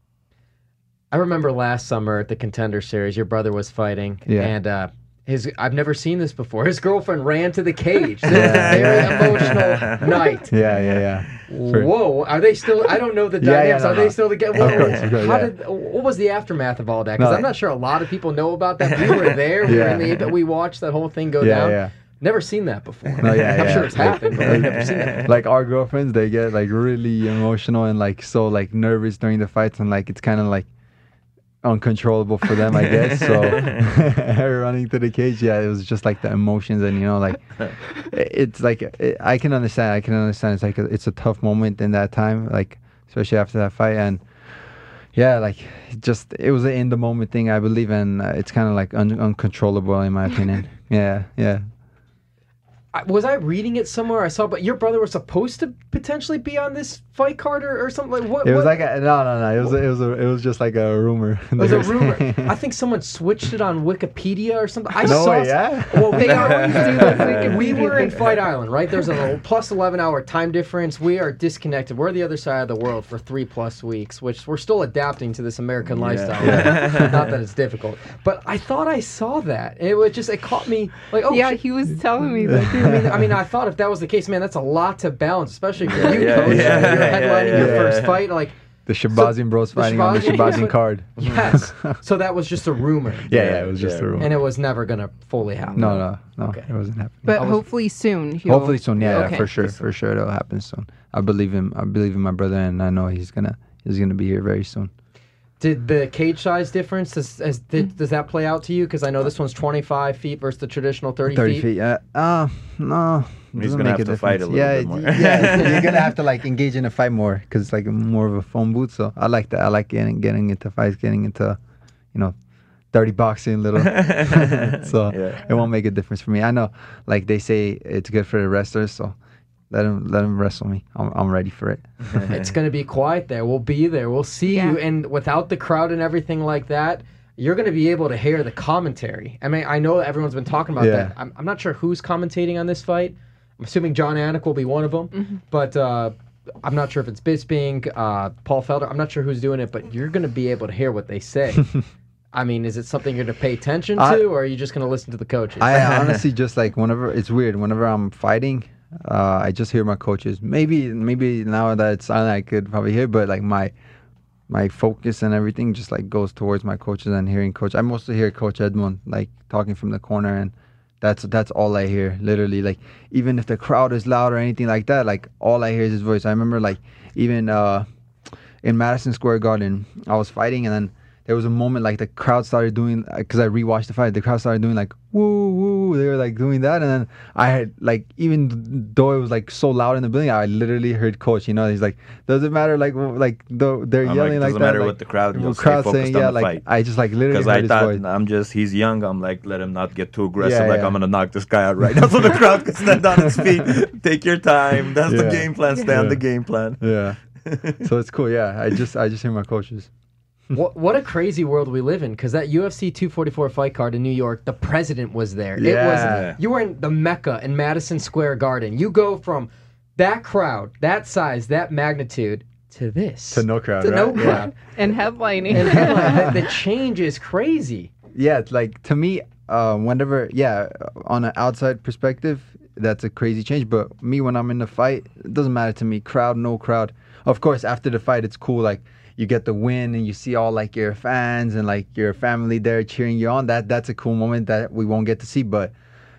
Speaker 2: I remember last summer at the Contender Series, your brother was fighting,
Speaker 4: Yeah.
Speaker 2: and I've never seen this before. His girlfriend ran to the cage. This was a very emotional night.
Speaker 4: Yeah.
Speaker 2: Whoa, are they still? I don't know the
Speaker 4: Yeah,
Speaker 2: dynamics.
Speaker 4: no,
Speaker 2: Are
Speaker 4: no.
Speaker 2: they still together?
Speaker 4: Of course,
Speaker 2: What was the aftermath of all that? Because
Speaker 4: No,
Speaker 2: I'm not sure a lot of people know about that. We were there. We were in the. We watched that whole thing go down.
Speaker 4: Yeah.
Speaker 2: Never seen that before.
Speaker 4: No, yeah,
Speaker 2: I'm
Speaker 4: yeah.
Speaker 2: sure it's happened, but I've never seen that.
Speaker 4: Like our girlfriends, they get like really emotional and like so like nervous during the fights, and like it's kind of like uncontrollable for them, I guess. So her running to the cage, yeah, it was just like the emotions, and you know, like it's like I can understand. It's like it's a tough moment in that time, like especially after that fight, and yeah, like it was an in the moment thing, I believe, and it's kind of like uncontrollable in my opinion. Yeah.
Speaker 2: Was I reading it somewhere? I saw, but your brother was supposed to potentially be on this fight card or something. Like what?
Speaker 4: It was
Speaker 2: what?
Speaker 4: like no. It was just like a rumor.
Speaker 2: It was a rumor. I think someone switched it on Wikipedia or something. I
Speaker 4: No
Speaker 2: saw.
Speaker 4: way, yeah?
Speaker 2: Well,
Speaker 3: They always do this.
Speaker 2: we were in Fight Island, right? There's a plus 11-hour time difference. We are disconnected. We're the other side of the world for 3+ weeks, which we're still adapting to this American lifestyle. Not that it's difficult, but I thought I saw that. It caught me like, oh
Speaker 3: Yeah,
Speaker 2: shit.
Speaker 3: he was telling me like
Speaker 2: I mean, I thought if that was the case, man, that's a lot to balance, especially for you,
Speaker 5: Yeah,
Speaker 2: coach.
Speaker 5: yeah,
Speaker 2: You're headlining your
Speaker 4: yeah.
Speaker 2: first fight, like.
Speaker 4: The Shabazian bros
Speaker 2: the
Speaker 4: fighting on the
Speaker 2: Shabazian-
Speaker 4: Shabazian card.
Speaker 2: Yes. So that was just a rumor,
Speaker 4: Yeah, it was just
Speaker 5: Yeah.
Speaker 4: a rumor.
Speaker 2: and it was never gonna fully happen.
Speaker 4: No,
Speaker 2: Okay.
Speaker 4: it wasn't happening.
Speaker 3: But
Speaker 2: I was-
Speaker 3: hopefully soon. He'll,
Speaker 4: Hopefully soon, yeah,
Speaker 3: Okay.
Speaker 4: for sure, it'll happen soon. I believe him. I believe in my brother, and I know he's gonna be here very soon.
Speaker 2: Did the cage size difference does that play out to you? Because I know this one's 25 feet versus the traditional 30 feet.
Speaker 4: 30 feet. No.
Speaker 5: He's
Speaker 4: doesn't
Speaker 5: gonna
Speaker 4: make
Speaker 5: have
Speaker 4: a
Speaker 5: to fight a
Speaker 4: difference.
Speaker 5: little bit more.
Speaker 4: Yeah, you're gonna have to like engage in a fight more because it's like more of a phone booth. So I like that. I like getting into fights, getting into, dirty boxing, little. So
Speaker 5: Yeah.
Speaker 4: it won't make a difference for me. I know, like they say, it's good for the wrestlers. So let him wrestle me. I'm ready for it.
Speaker 2: It's going to be quiet there. We'll be there. We'll see
Speaker 3: Yeah.
Speaker 2: you. And without the crowd and everything like that, you're going to be able to hear the commentary. I mean, I know everyone's been talking about
Speaker 4: Yeah.
Speaker 2: that. I'm not sure who's commentating on this fight. I'm assuming John Anik will be one of them. But I'm not sure if it's Bisping, Paul Felder. I'm not sure who's doing it, but you're going to be able to hear what they say. I mean, is it something you're going to pay attention to, or are you just going to listen to the coaches?
Speaker 4: I honestly just like whenever it's weird. Whenever I'm fighting, I just hear my coaches. Maybe now that it's silent, I could probably hear, but like my focus and everything just like goes towards my coaches and hearing coach. I mostly hear Coach Edmond like talking from the corner, and that's all I hear. Literally, like even if the crowd is loud or anything like that, like all I hear is his voice. I remember like even in Madison Square Garden, I was fighting, and then there was a moment like the crowd started doing, because I rewatched the fight, the crowd started doing like woo woo, they were like doing that, and then I had like, even though it was like so loud in the building, I literally heard coach, he's like, doesn't matter, like they're yelling like
Speaker 5: doesn't
Speaker 4: that,
Speaker 5: matter
Speaker 4: like,
Speaker 5: what the crowd
Speaker 4: the
Speaker 5: yells,
Speaker 4: crowd
Speaker 5: stay
Speaker 4: saying,
Speaker 5: focused on
Speaker 4: yeah,
Speaker 5: the
Speaker 4: like
Speaker 5: fight.
Speaker 4: I just like literally
Speaker 5: Because I
Speaker 4: heard his
Speaker 5: thought
Speaker 4: voice.
Speaker 5: he's young. I'm like, let him not get too aggressive.
Speaker 4: Yeah,
Speaker 5: like,
Speaker 4: yeah.
Speaker 5: I'm gonna knock this guy out right now, so the crowd can stand on its feet. Take your time. That's the
Speaker 4: Yeah.
Speaker 5: game plan. Stay on
Speaker 4: Yeah.
Speaker 5: the game plan.
Speaker 4: Yeah, so it's cool. Yeah, I just hear my coaches.
Speaker 2: What a crazy world we live in, because that UFC 244 fight card in New York, the president was there.
Speaker 4: Yeah.
Speaker 2: You were in the Mecca in Madison Square Garden. You go from that crowd, that size, that magnitude, to this.
Speaker 4: To no crowd,
Speaker 2: To no
Speaker 4: right?
Speaker 2: crowd.
Speaker 3: And headlining.
Speaker 2: And headline, the change is crazy.
Speaker 4: Yeah, it's like to me, whenever, on an outside perspective, that's a crazy change. But me, when I'm in the fight, it doesn't matter to me. Crowd, no crowd. Of course, after the fight, it's cool. Like you get the win, and you see all like your fans and like your family there cheering you on. That's a cool moment that we won't get to see. But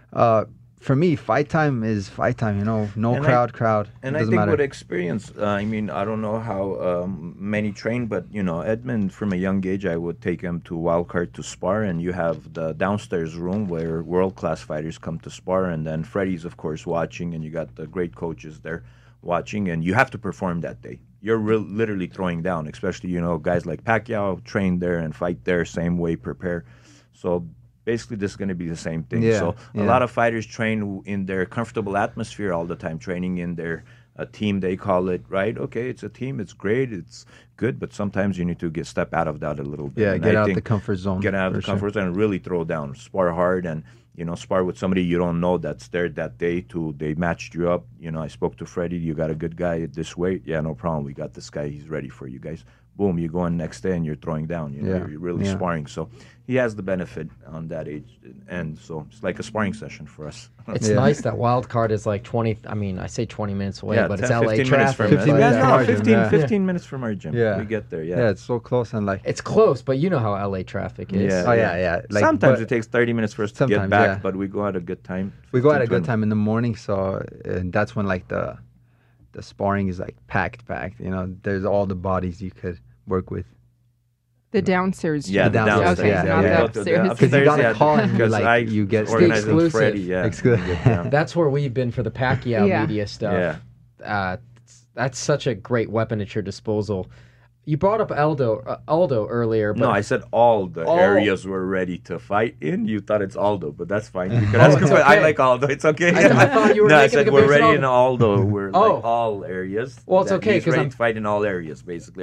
Speaker 4: for me, fight time is fight time. No
Speaker 5: And
Speaker 4: crowd.
Speaker 5: And
Speaker 4: It
Speaker 5: I
Speaker 4: doesn't
Speaker 5: think
Speaker 4: matter.
Speaker 5: with experience, I mean, I don't know how many train, but Edmund, from a young age, I would take him to Wildcard to spar, and you have the downstairs room where world-class fighters come to spar, and then Freddie's, of course, watching, and you got the great coaches there watching, and you have to perform that day. You're literally throwing down, especially, guys like Pacquiao train there and fight there, same way, prepare. So basically, this is going to be the same thing.
Speaker 4: Yeah,
Speaker 5: So a
Speaker 4: yeah.
Speaker 5: lot of fighters train in their comfortable atmosphere all the time, training in their team, they call it, right? Okay, it's a team, it's great, it's good, but sometimes you need to step out of that a little bit.
Speaker 4: Yeah,
Speaker 5: And
Speaker 4: get
Speaker 5: I
Speaker 4: out
Speaker 5: think
Speaker 4: the comfort zone.
Speaker 5: Get out of
Speaker 4: for
Speaker 5: the comfort zone and really throw down, spar hard, and spar with somebody you don't know that's there that day. They matched you up. I spoke to Freddie. You got a good guy at this weight. Yeah, no problem. We got this guy. He's ready for you guys. Boom, you go in next day and you're throwing down.
Speaker 4: Yeah,
Speaker 5: You're really
Speaker 4: yeah.
Speaker 5: sparring. So he has the benefit on that age, and so it's like a sparring session for us.
Speaker 2: It's
Speaker 4: Yeah.
Speaker 2: nice that wild card is like 20. I mean, I say 20 minutes away,
Speaker 5: Yeah,
Speaker 2: but
Speaker 5: 10,
Speaker 2: it's LA
Speaker 5: 15 minutes
Speaker 2: traffic.
Speaker 5: from
Speaker 4: 15
Speaker 5: us.
Speaker 4: minutes
Speaker 5: Yeah,
Speaker 4: from
Speaker 5: no,
Speaker 4: our gym,
Speaker 5: 15,
Speaker 4: yeah.
Speaker 5: 15 minutes from our gym.
Speaker 4: Yeah.
Speaker 5: We get there.
Speaker 4: Yeah, it's so close, and like
Speaker 2: It's close, but you know how LA traffic is.
Speaker 5: Yeah.
Speaker 4: oh yeah. Like,
Speaker 5: sometimes
Speaker 4: but
Speaker 5: it takes 30 minutes for us to get
Speaker 4: sometimes,
Speaker 5: back,
Speaker 4: yeah.
Speaker 5: but we go at a good time.
Speaker 4: we go at a
Speaker 5: 15,
Speaker 4: good time in the morning, so and that's when like the sparring is like packed. There's all the bodies you could work with.
Speaker 3: The downstairs.
Speaker 5: Yeah,
Speaker 3: gym.
Speaker 5: the downstairs.
Speaker 3: Okay,
Speaker 4: yeah,
Speaker 3: not
Speaker 4: yeah.
Speaker 3: the
Speaker 5: We go to
Speaker 3: upstairs.
Speaker 4: Because you gotta call and you,
Speaker 5: because
Speaker 4: like,
Speaker 5: I
Speaker 4: you get
Speaker 5: organized with
Speaker 2: exclusive.
Speaker 5: Freddie. Yeah,
Speaker 4: Exclusive.
Speaker 5: we get down.
Speaker 2: That's where we've been for the Pacquiao
Speaker 3: Yeah.
Speaker 2: media stuff.
Speaker 5: Yeah.
Speaker 2: That's such a great weapon at your disposal. You brought up Aldo earlier, but
Speaker 5: No, I said all the
Speaker 2: All-
Speaker 5: areas we're ready to fight in. You thought it's Aldo, but that's fine. You could
Speaker 2: Oh,
Speaker 5: ask
Speaker 2: it's
Speaker 5: him, but I
Speaker 2: okay.
Speaker 5: like Aldo. It's okay.
Speaker 2: I thought you were
Speaker 5: no, I
Speaker 2: making a
Speaker 5: said we're
Speaker 2: comparison
Speaker 5: ready
Speaker 2: on-
Speaker 5: in Aldo. We're
Speaker 2: Oh.
Speaker 5: like all areas.
Speaker 2: Well, it's
Speaker 5: That
Speaker 2: okay,
Speaker 5: he's
Speaker 2: 'cause
Speaker 5: ready
Speaker 2: I'm-
Speaker 5: to fight in all areas, basically.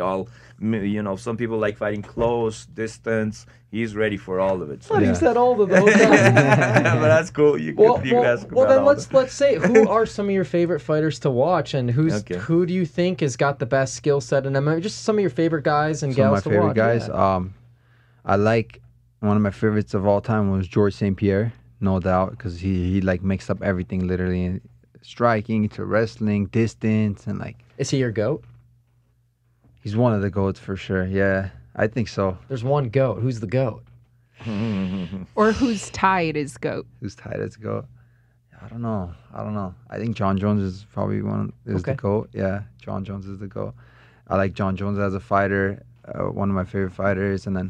Speaker 5: Some people like fighting close, distance. He's ready for all of it. So.
Speaker 2: But
Speaker 4: Yeah.
Speaker 2: he said Aldo the whole time.
Speaker 5: But that's cool. You can ask
Speaker 2: well,
Speaker 5: about
Speaker 2: then
Speaker 5: Aldo.
Speaker 2: let's say who are some of your favorite fighters to watch, and
Speaker 5: Okay.
Speaker 2: who do you think has got the best skill set in them? Just some of your favorite guys and
Speaker 4: Some of
Speaker 2: gals
Speaker 4: my
Speaker 2: to
Speaker 4: favorite
Speaker 2: watch.
Speaker 4: guys.
Speaker 2: Yeah.
Speaker 4: I like one of my favorites of all time was George St. Pierre. no doubt, because he like mixed up everything literally, striking to wrestling, distance, and like
Speaker 2: Is he your GOAT?
Speaker 4: he's one of the GOATs for sure. Yeah, I think so.
Speaker 2: There's one GOAT. Who's the GOAT?
Speaker 3: Or who's tied as GOAT?
Speaker 4: Who's tied as GOAT? I don't know. I think John Jones is probably the
Speaker 2: Okay.
Speaker 4: GOAT. Yeah, John Jones is the GOAT. I like John Jones as a fighter, one of my favorite fighters. And then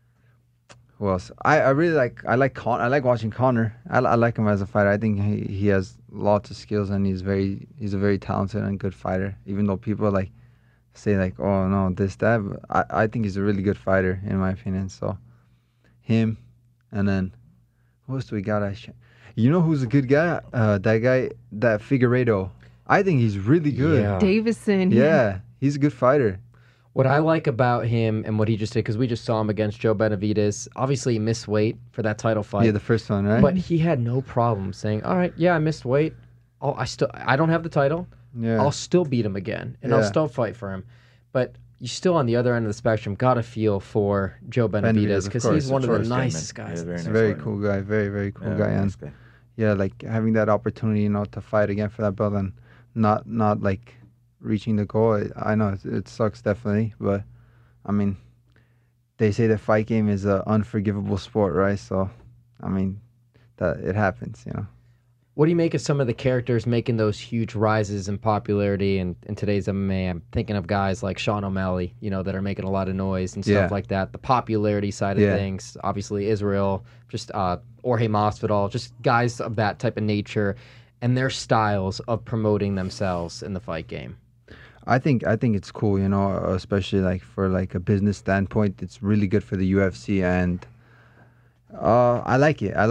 Speaker 4: who else? I really like I like watching Conor. I like him as a fighter. I think he has lots of skills and he's a very talented and good fighter. Even though people like say like, oh no, this that, but I think he's a really good fighter in my opinion. So him, and then who else do we got? You know who's a good guy? That Figueiredo. I think he's really good.
Speaker 2: Yeah.
Speaker 3: Davison.
Speaker 4: Yeah, he's a good fighter.
Speaker 2: What I like about him and what he just did, because we just saw him against Joe Benavidez. Obviously, he missed weight for that title fight.
Speaker 4: Yeah, the first one, right?
Speaker 2: But he had no problem saying, "All right, yeah, I missed weight. I don't have the title.
Speaker 4: yeah,
Speaker 2: I'll still beat him again, and I'll
Speaker 4: Yeah.
Speaker 2: still fight for him." But you still on the other end of the spectrum got to feel for Joe Benavidez
Speaker 4: Benavidez, of
Speaker 2: because
Speaker 4: course,
Speaker 2: he's one of the
Speaker 5: Shortest guy, man.
Speaker 2: nicest guys.
Speaker 5: Yeah, very
Speaker 4: he's a
Speaker 5: nice
Speaker 4: very
Speaker 5: fighter.
Speaker 4: cool guy. Very, very cool
Speaker 5: Yeah,
Speaker 4: guy.
Speaker 5: very
Speaker 4: And
Speaker 5: nice guy.
Speaker 4: yeah, like having that opportunity, to fight again for that belt and not like reaching the goal. I know it sucks definitely, but I mean, they say the fight game is an unforgivable sport, right? So, I mean, that it happens,
Speaker 2: What do you make of some of the characters making those huge rises in popularity in today's MMA? I'm thinking of guys like Sean O'Malley, that are making a lot of noise and stuff
Speaker 4: Yeah.
Speaker 2: like that. The popularity side of
Speaker 4: Yeah.
Speaker 2: things, obviously Israel, just Jorge Masvidal, just guys of that type of nature and their styles of promoting themselves in the fight game.
Speaker 4: I think it's cool, especially like for like a business standpoint. It's really good for the UFC, and I like it.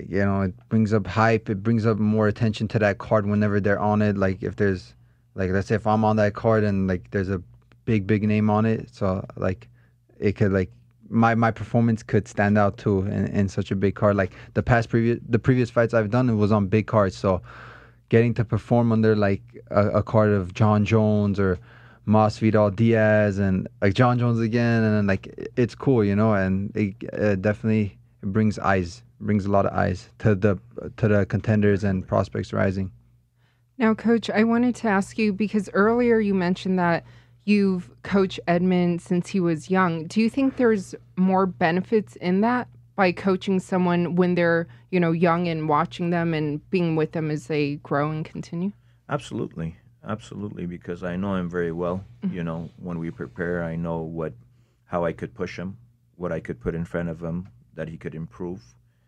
Speaker 4: It brings up hype. It brings up more attention to that card whenever they're on it. Like if there's, like let's say if I'm on that card and like there's a big name on it, so like it could like my performance could stand out too in such a big card. Like the previous fights I've done, it was on big cards, so getting to perform under like a card of John Jones or Masvidal, Diaz, and like John Jones again, and then like it's cool, and it definitely brings a lot of eyes to the contenders and prospects rising.
Speaker 3: Now, Coach, I wanted to ask you, because earlier you mentioned that you've coached Edmund since he was young. Do you think there's more benefits in that by coaching someone when they're, young and watching them and being with them as they grow and continue?
Speaker 5: Absolutely, because I know him very well. When we prepare, I know how I could push him, what I could put in front of him that he could improve,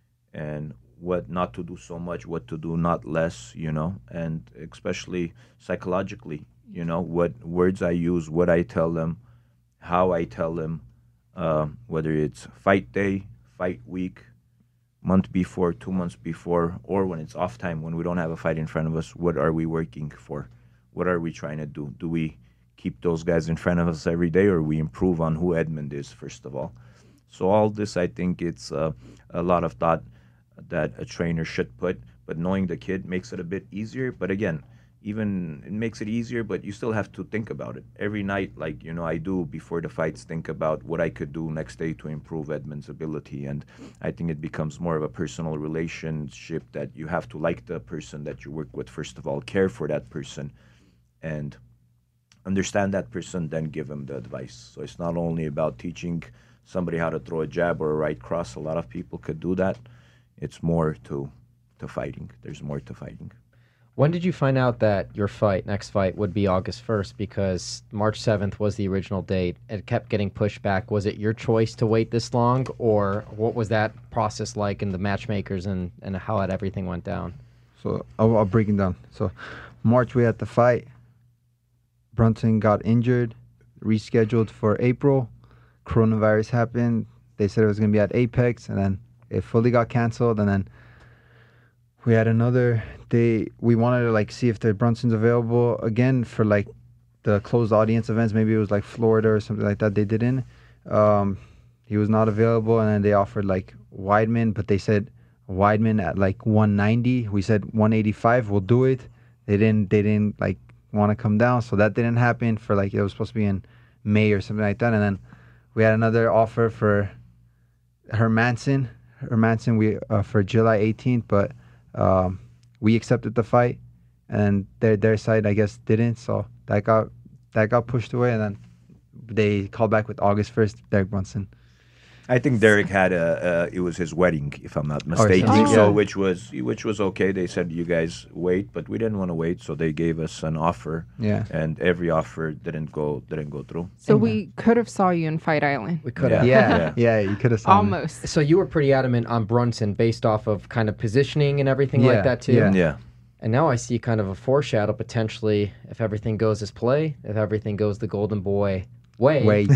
Speaker 5: and what not to do so much, what to do not less, and especially psychologically, what words I use, what I tell them, how I tell them, whether it's fight day, fight week, month before, 2 months before, or when it's off time, when we don't have a fight in front of us, what are we working for? What are we trying to do? Do we keep those guys in front of us every day, or we improve on who Edmund is, first of all? So all this, I think it's a lot of thought that a trainer should put, but knowing the kid makes it a bit easier. But again, even it makes it easier, but you still have to think about it. Every night, like, I do before the fights, think about what I could do next day to improve Edmund's ability. And I think it becomes more of a personal relationship that you have to like the person that you work with, first of all, care for that person, and understand that person, then give them the advice. So it's not only about teaching somebody how to throw a jab or a right cross. A lot of people could do that. It's more to fighting. There's more to fighting.
Speaker 2: When did you find out that your next fight would be August 1st? Because March 7th was the original date. It kept getting pushed back. Was it your choice to wait this long, or what was that process like in the matchmakers and how everything went down?
Speaker 4: So I'll break it down. So March we had the fight. Brunson got injured, rescheduled for April. Coronavirus happened. They said it was going to be at Apex, and then it fully got canceled. And then we had another day. We wanted to like see if the Brunson's available again for like the closed audience events. Maybe it was like Florida or something like that. They didn't. He was not available, and then they offered like Weidman, but they said Weidman at like 190. We said 185. We'll do it. They didn't like want to come down, so that didn't happen. For like it was supposed to be in May or something like that, and then we had another offer for Hermanson. Hermanson for July 18th, but we accepted the fight, and their side I guess didn't, so that got pushed away, and then they called back with August 1st, Derek Brunson.
Speaker 5: I think Derek had it was his wedding, if I'm not mistaken.
Speaker 3: Oh.
Speaker 5: So which was okay. They said you guys wait, but we didn't want to wait, so they gave us an offer.
Speaker 4: Yeah.
Speaker 5: And every offer didn't go through.
Speaker 3: So we could have saw you in Fight Island.
Speaker 2: We could have.
Speaker 4: Yeah, you could have saw me.
Speaker 3: Almost.
Speaker 2: So you were pretty adamant on Brunson based off of kind of positioning and everything
Speaker 4: Yeah,
Speaker 2: like that too.
Speaker 4: yeah.
Speaker 5: Yeah.
Speaker 2: And now I see kind of a foreshadow potentially if everything goes as play, if everything goes the Golden Boy way.
Speaker 4: Wait.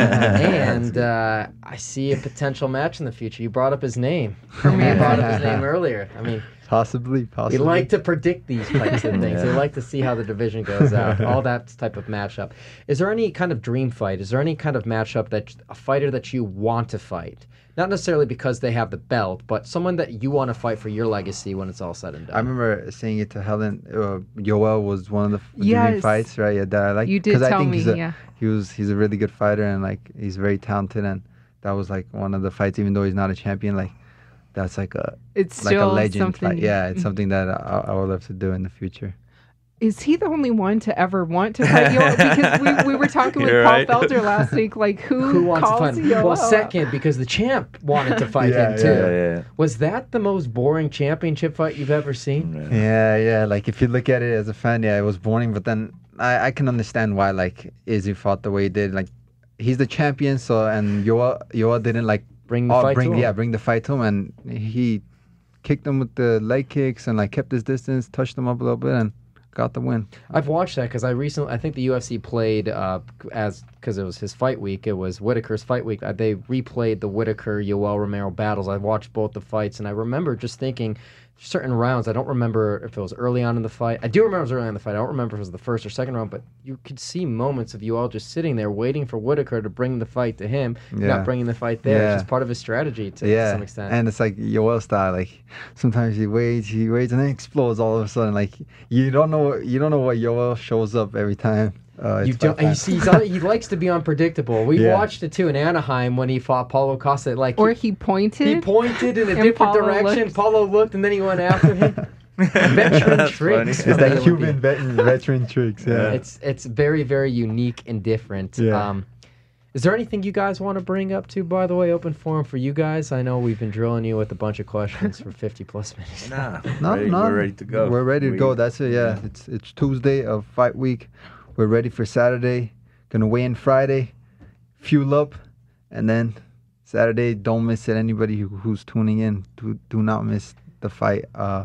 Speaker 2: And I see a potential match in the future. You brought up his name. You brought up his name earlier. I mean,
Speaker 4: Possibly.
Speaker 2: we like to predict these types of things.
Speaker 5: Yeah.
Speaker 2: We like to see how the division goes out, all that type of matchup. Is there any kind of dream fight? Is there any kind of matchup that a fighter that you want to fight? Not necessarily because they have the belt, but someone that you want to fight for your legacy when it's all said and done.
Speaker 4: I remember saying it to Helen. Yoel was one of the dream
Speaker 3: Yes.
Speaker 4: fights, right? Yeah, that I like.
Speaker 3: You did
Speaker 4: 'cause I
Speaker 3: tell
Speaker 4: think
Speaker 3: me,
Speaker 4: he's
Speaker 3: yeah.
Speaker 4: he's a really good fighter, and like he's very talented, and that was like one of the fights. Even though he's not a champion, like that's like a
Speaker 3: It's
Speaker 4: like a
Speaker 3: still
Speaker 4: legend
Speaker 3: something.
Speaker 4: fight. Yeah, it's something that I would love to do in the future.
Speaker 3: Is he the only one to ever want to fight Yoel? Because we were talking with
Speaker 5: You're
Speaker 3: Paul
Speaker 5: right.
Speaker 3: Felder last week. Like, who
Speaker 2: wants to
Speaker 3: calls
Speaker 2: fight him?
Speaker 3: Yoel
Speaker 2: Well,
Speaker 3: up?
Speaker 2: second, because the champ wanted to fight him too.
Speaker 5: Yeah.
Speaker 2: Was that the most boring championship fight you've ever seen?
Speaker 4: Yeah. Like if you look at it as a fan, yeah, it was boring. But then I can understand why like Izzy fought the way he did. Like he's the champion, so and Yoel didn't like
Speaker 2: Bring the fight to him.
Speaker 4: bring the fight to him, and he kicked him with the leg kicks and like kept his distance, touched him up a little bit, and got the win.
Speaker 2: I've watched that because I think the UFC played because it was his fight week. It was Whitaker's fight week. They replayed the Whitaker Yoel Romero battles. I watched both the fights, and I remember just thinking certain rounds. I don't remember if it was early on in the fight. I do remember it was early on in the fight. I don't remember if it was the first or second round, but you could see moments of Yoel just sitting there waiting for Whitaker to bring the fight to him,
Speaker 4: Yeah.
Speaker 2: not bringing the fight there.
Speaker 4: Yeah.
Speaker 2: It's just part of his strategy to some extent.
Speaker 4: And it's like Yoel style. Like sometimes he waits, and then explodes all of a sudden. Like you don't know what Yoel shows up every time.
Speaker 2: You
Speaker 4: It's
Speaker 2: don't.
Speaker 4: fight
Speaker 2: You
Speaker 4: time.
Speaker 2: see, he likes to be unpredictable. We
Speaker 4: Yeah.
Speaker 2: watched it too in Anaheim when he fought Paulo Costa. Like
Speaker 3: Or he pointed.
Speaker 2: he pointed in a
Speaker 3: And
Speaker 2: different
Speaker 3: Paulo
Speaker 2: direction.
Speaker 3: looked.
Speaker 2: Paulo looked, and then he went after him. Veteran
Speaker 5: That's
Speaker 2: tricks.
Speaker 5: funny.
Speaker 2: from
Speaker 4: It's
Speaker 2: the
Speaker 4: that Cuban
Speaker 2: Olympian.
Speaker 4: veteran tricks. Yeah.
Speaker 2: It's very, very unique and different.
Speaker 4: Yeah.
Speaker 2: Is there anything you guys want to bring up too? By the way, open forum for you guys. I know we've been drilling you with a bunch of questions for 50+ minutes.
Speaker 5: Nah,
Speaker 4: No,
Speaker 5: we're ready to go.
Speaker 4: We're ready to go. That's it. Yeah. It's Tuesday of fight week. We're ready for Saturday. Gonna weigh in Friday, fuel up, and then Saturday. Don't miss it. Anybody who's tuning in, do not miss the fight.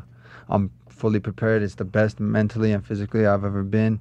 Speaker 4: I'm fully prepared. It's the best mentally and physically I've ever been.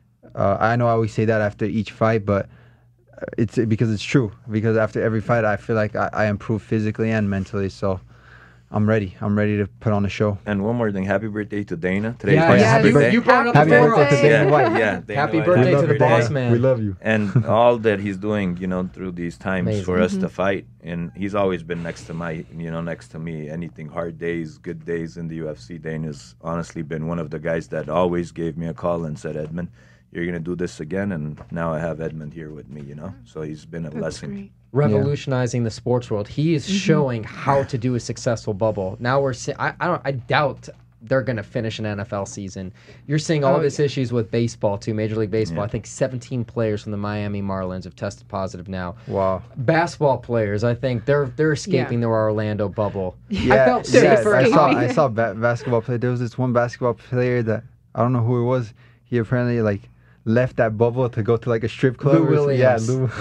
Speaker 4: I know I always say that after each fight, but it's because it's true. Because after every fight, I feel like I improve physically and mentally. So I'm ready. I'm ready to put on a show.
Speaker 5: And one more thing, happy birthday to Dana. Today's
Speaker 2: Yeah,
Speaker 5: Dana's
Speaker 3: yeah,
Speaker 4: happy
Speaker 5: birthday.
Speaker 2: you brought up
Speaker 4: Happy
Speaker 2: before
Speaker 4: birthday to
Speaker 2: us.
Speaker 4: Dana White.
Speaker 5: Yeah, Dana
Speaker 2: Happy
Speaker 5: White.
Speaker 2: birthday
Speaker 5: Happy
Speaker 2: to the boss man.
Speaker 4: We love you.
Speaker 5: And all that he's doing, through these times
Speaker 2: Amazing.
Speaker 5: for us to fight. And he's always been next to me. Anything, hard days, good days in the UFC. Dana's honestly been one of the guys that always gave me a call and said, Edmund, you're going to do this again. And now I have Edmund here with me, So he's been a
Speaker 3: That's
Speaker 5: blessing.
Speaker 3: great.
Speaker 2: Revolutionizing the sports world. He is showing how to do a successful bubble. Now we're I doubt they're going to finish an NFL season. You're seeing all
Speaker 3: Oh,
Speaker 2: this issues with baseball too, Major League Baseball.
Speaker 5: Yeah.
Speaker 2: I think 17 players from the Miami Marlins have tested positive now.
Speaker 4: Wow.
Speaker 2: Basketball players, I think they're escaping their Orlando bubble. I felt
Speaker 3: They're
Speaker 2: safer.
Speaker 3: escaping.
Speaker 4: I saw basketball player. There was this one basketball player that I don't know who it was. He apparently left that bubble to go to a strip club.
Speaker 2: Lou
Speaker 4: or yeah,
Speaker 2: Williams.
Speaker 4: Lou.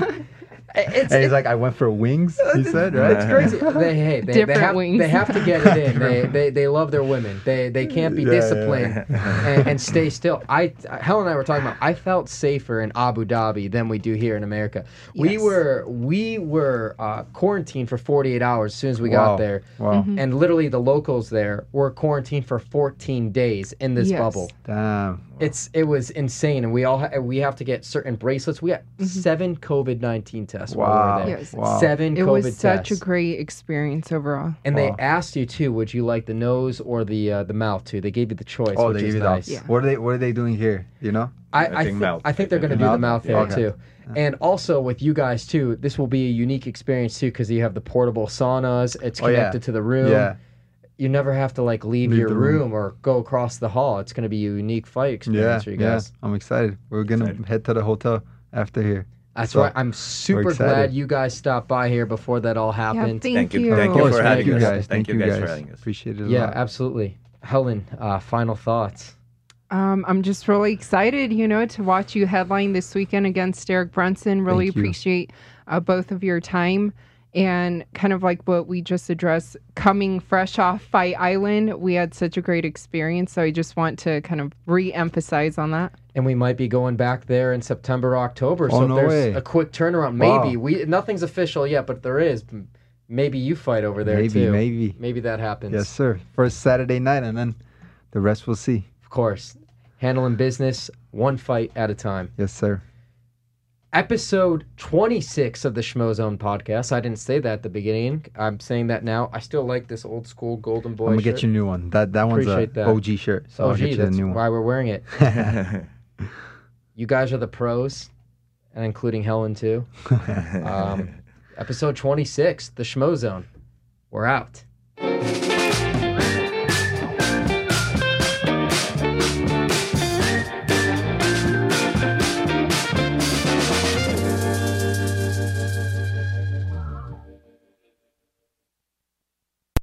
Speaker 2: It's,
Speaker 4: And he's like, I went for wings. He said, right?
Speaker 2: It's crazy. They
Speaker 3: Different wings.
Speaker 2: They have to get it in. They love their women. They can't be
Speaker 4: Yeah,
Speaker 2: disciplined and stay still. Helen and I were talking about. I felt safer in Abu Dhabi than we do here in America. We
Speaker 3: Yes.
Speaker 2: were quarantined for 48 hours as soon as we got there,
Speaker 4: Wow.
Speaker 2: and literally the locals there were quarantined for 14 days in this
Speaker 3: Yes.
Speaker 2: bubble.
Speaker 4: Damn.
Speaker 2: It was insane, and we have to get certain bracelets. We got 7 COVID-19 tests while we
Speaker 4: Wow.
Speaker 2: were there.
Speaker 3: Yes.
Speaker 4: Wow.
Speaker 2: 7
Speaker 3: It
Speaker 2: COVID
Speaker 3: was such
Speaker 2: tests.
Speaker 3: a great experience overall.
Speaker 2: And they
Speaker 4: Wow.
Speaker 2: asked you too, would you like the nose or the mouth too? They gave you the choice,
Speaker 4: Oh,
Speaker 2: which
Speaker 4: they
Speaker 2: is
Speaker 4: give you
Speaker 2: nice.
Speaker 4: that.
Speaker 3: Yeah.
Speaker 4: What are they doing here? You know?
Speaker 5: I think mouth.
Speaker 2: I think they're going to
Speaker 4: The
Speaker 2: do the
Speaker 4: mouth?
Speaker 2: mouth there
Speaker 4: Okay.
Speaker 2: too. And also with you guys too, this will be a unique experience too because you have the portable saunas. It's
Speaker 4: Oh, yeah.
Speaker 2: connected to the room.
Speaker 4: Yeah.
Speaker 2: You never have to like leave
Speaker 4: Leave
Speaker 2: your
Speaker 4: the room.
Speaker 2: room or go across the hall. It's going to be a unique fight
Speaker 4: Yeah.
Speaker 2: experience for you
Speaker 4: Yeah.
Speaker 2: guys.
Speaker 4: I'm excited. We're gonna
Speaker 5: Excited.
Speaker 4: head to the hotel after here.
Speaker 2: That's
Speaker 4: So,
Speaker 2: right. I'm super
Speaker 4: excited.
Speaker 2: glad you guys stopped by here before that all happened.
Speaker 3: thank
Speaker 5: you.
Speaker 3: you.
Speaker 5: Thank
Speaker 4: Of
Speaker 5: you
Speaker 4: course,
Speaker 5: for
Speaker 4: thank
Speaker 5: having
Speaker 4: you
Speaker 5: us.
Speaker 4: guys.
Speaker 5: Thank you guys for having us.
Speaker 4: Appreciate it a
Speaker 2: Yeah,
Speaker 4: lot.
Speaker 2: absolutely. Helen, final thoughts.
Speaker 3: I'm just really excited, to watch you headline this weekend against Derek Brunson. Really
Speaker 4: Thank you.
Speaker 3: appreciate both of your time. And kind of like what we just addressed, coming fresh off Fight Island, we had such a great experience. So I just want to kind of re-emphasize on that.
Speaker 2: And we might be going back there in September, October.
Speaker 4: Oh,
Speaker 2: So
Speaker 4: no
Speaker 2: if there's
Speaker 4: way.
Speaker 2: a quick turnaround.
Speaker 4: Wow.
Speaker 2: Maybe. Nothing's official yet, but there is. Maybe you fight over there
Speaker 4: Maybe,
Speaker 2: too.
Speaker 4: maybe.
Speaker 2: Maybe that happens.
Speaker 4: Yes, sir. First Saturday night, and then the rest we'll see.
Speaker 2: Of course. Handling business one fight at a time.
Speaker 4: Yes, sir.
Speaker 2: Episode 26 of the Schmozone podcast. I didn't say that at the beginning. I'm saying that now. I still like this old school Golden Boy
Speaker 4: I'm gonna
Speaker 2: shirt.
Speaker 4: get you a new one. That one's
Speaker 2: Appreciate
Speaker 4: a
Speaker 2: that.
Speaker 4: OG shirt. So
Speaker 2: Oh,
Speaker 4: I'll get
Speaker 2: gee,
Speaker 4: you the
Speaker 2: that's
Speaker 4: new one.
Speaker 2: why we're wearing it. You guys are the pros, and including Helen too. Episode 26, the Schmozone. We're out.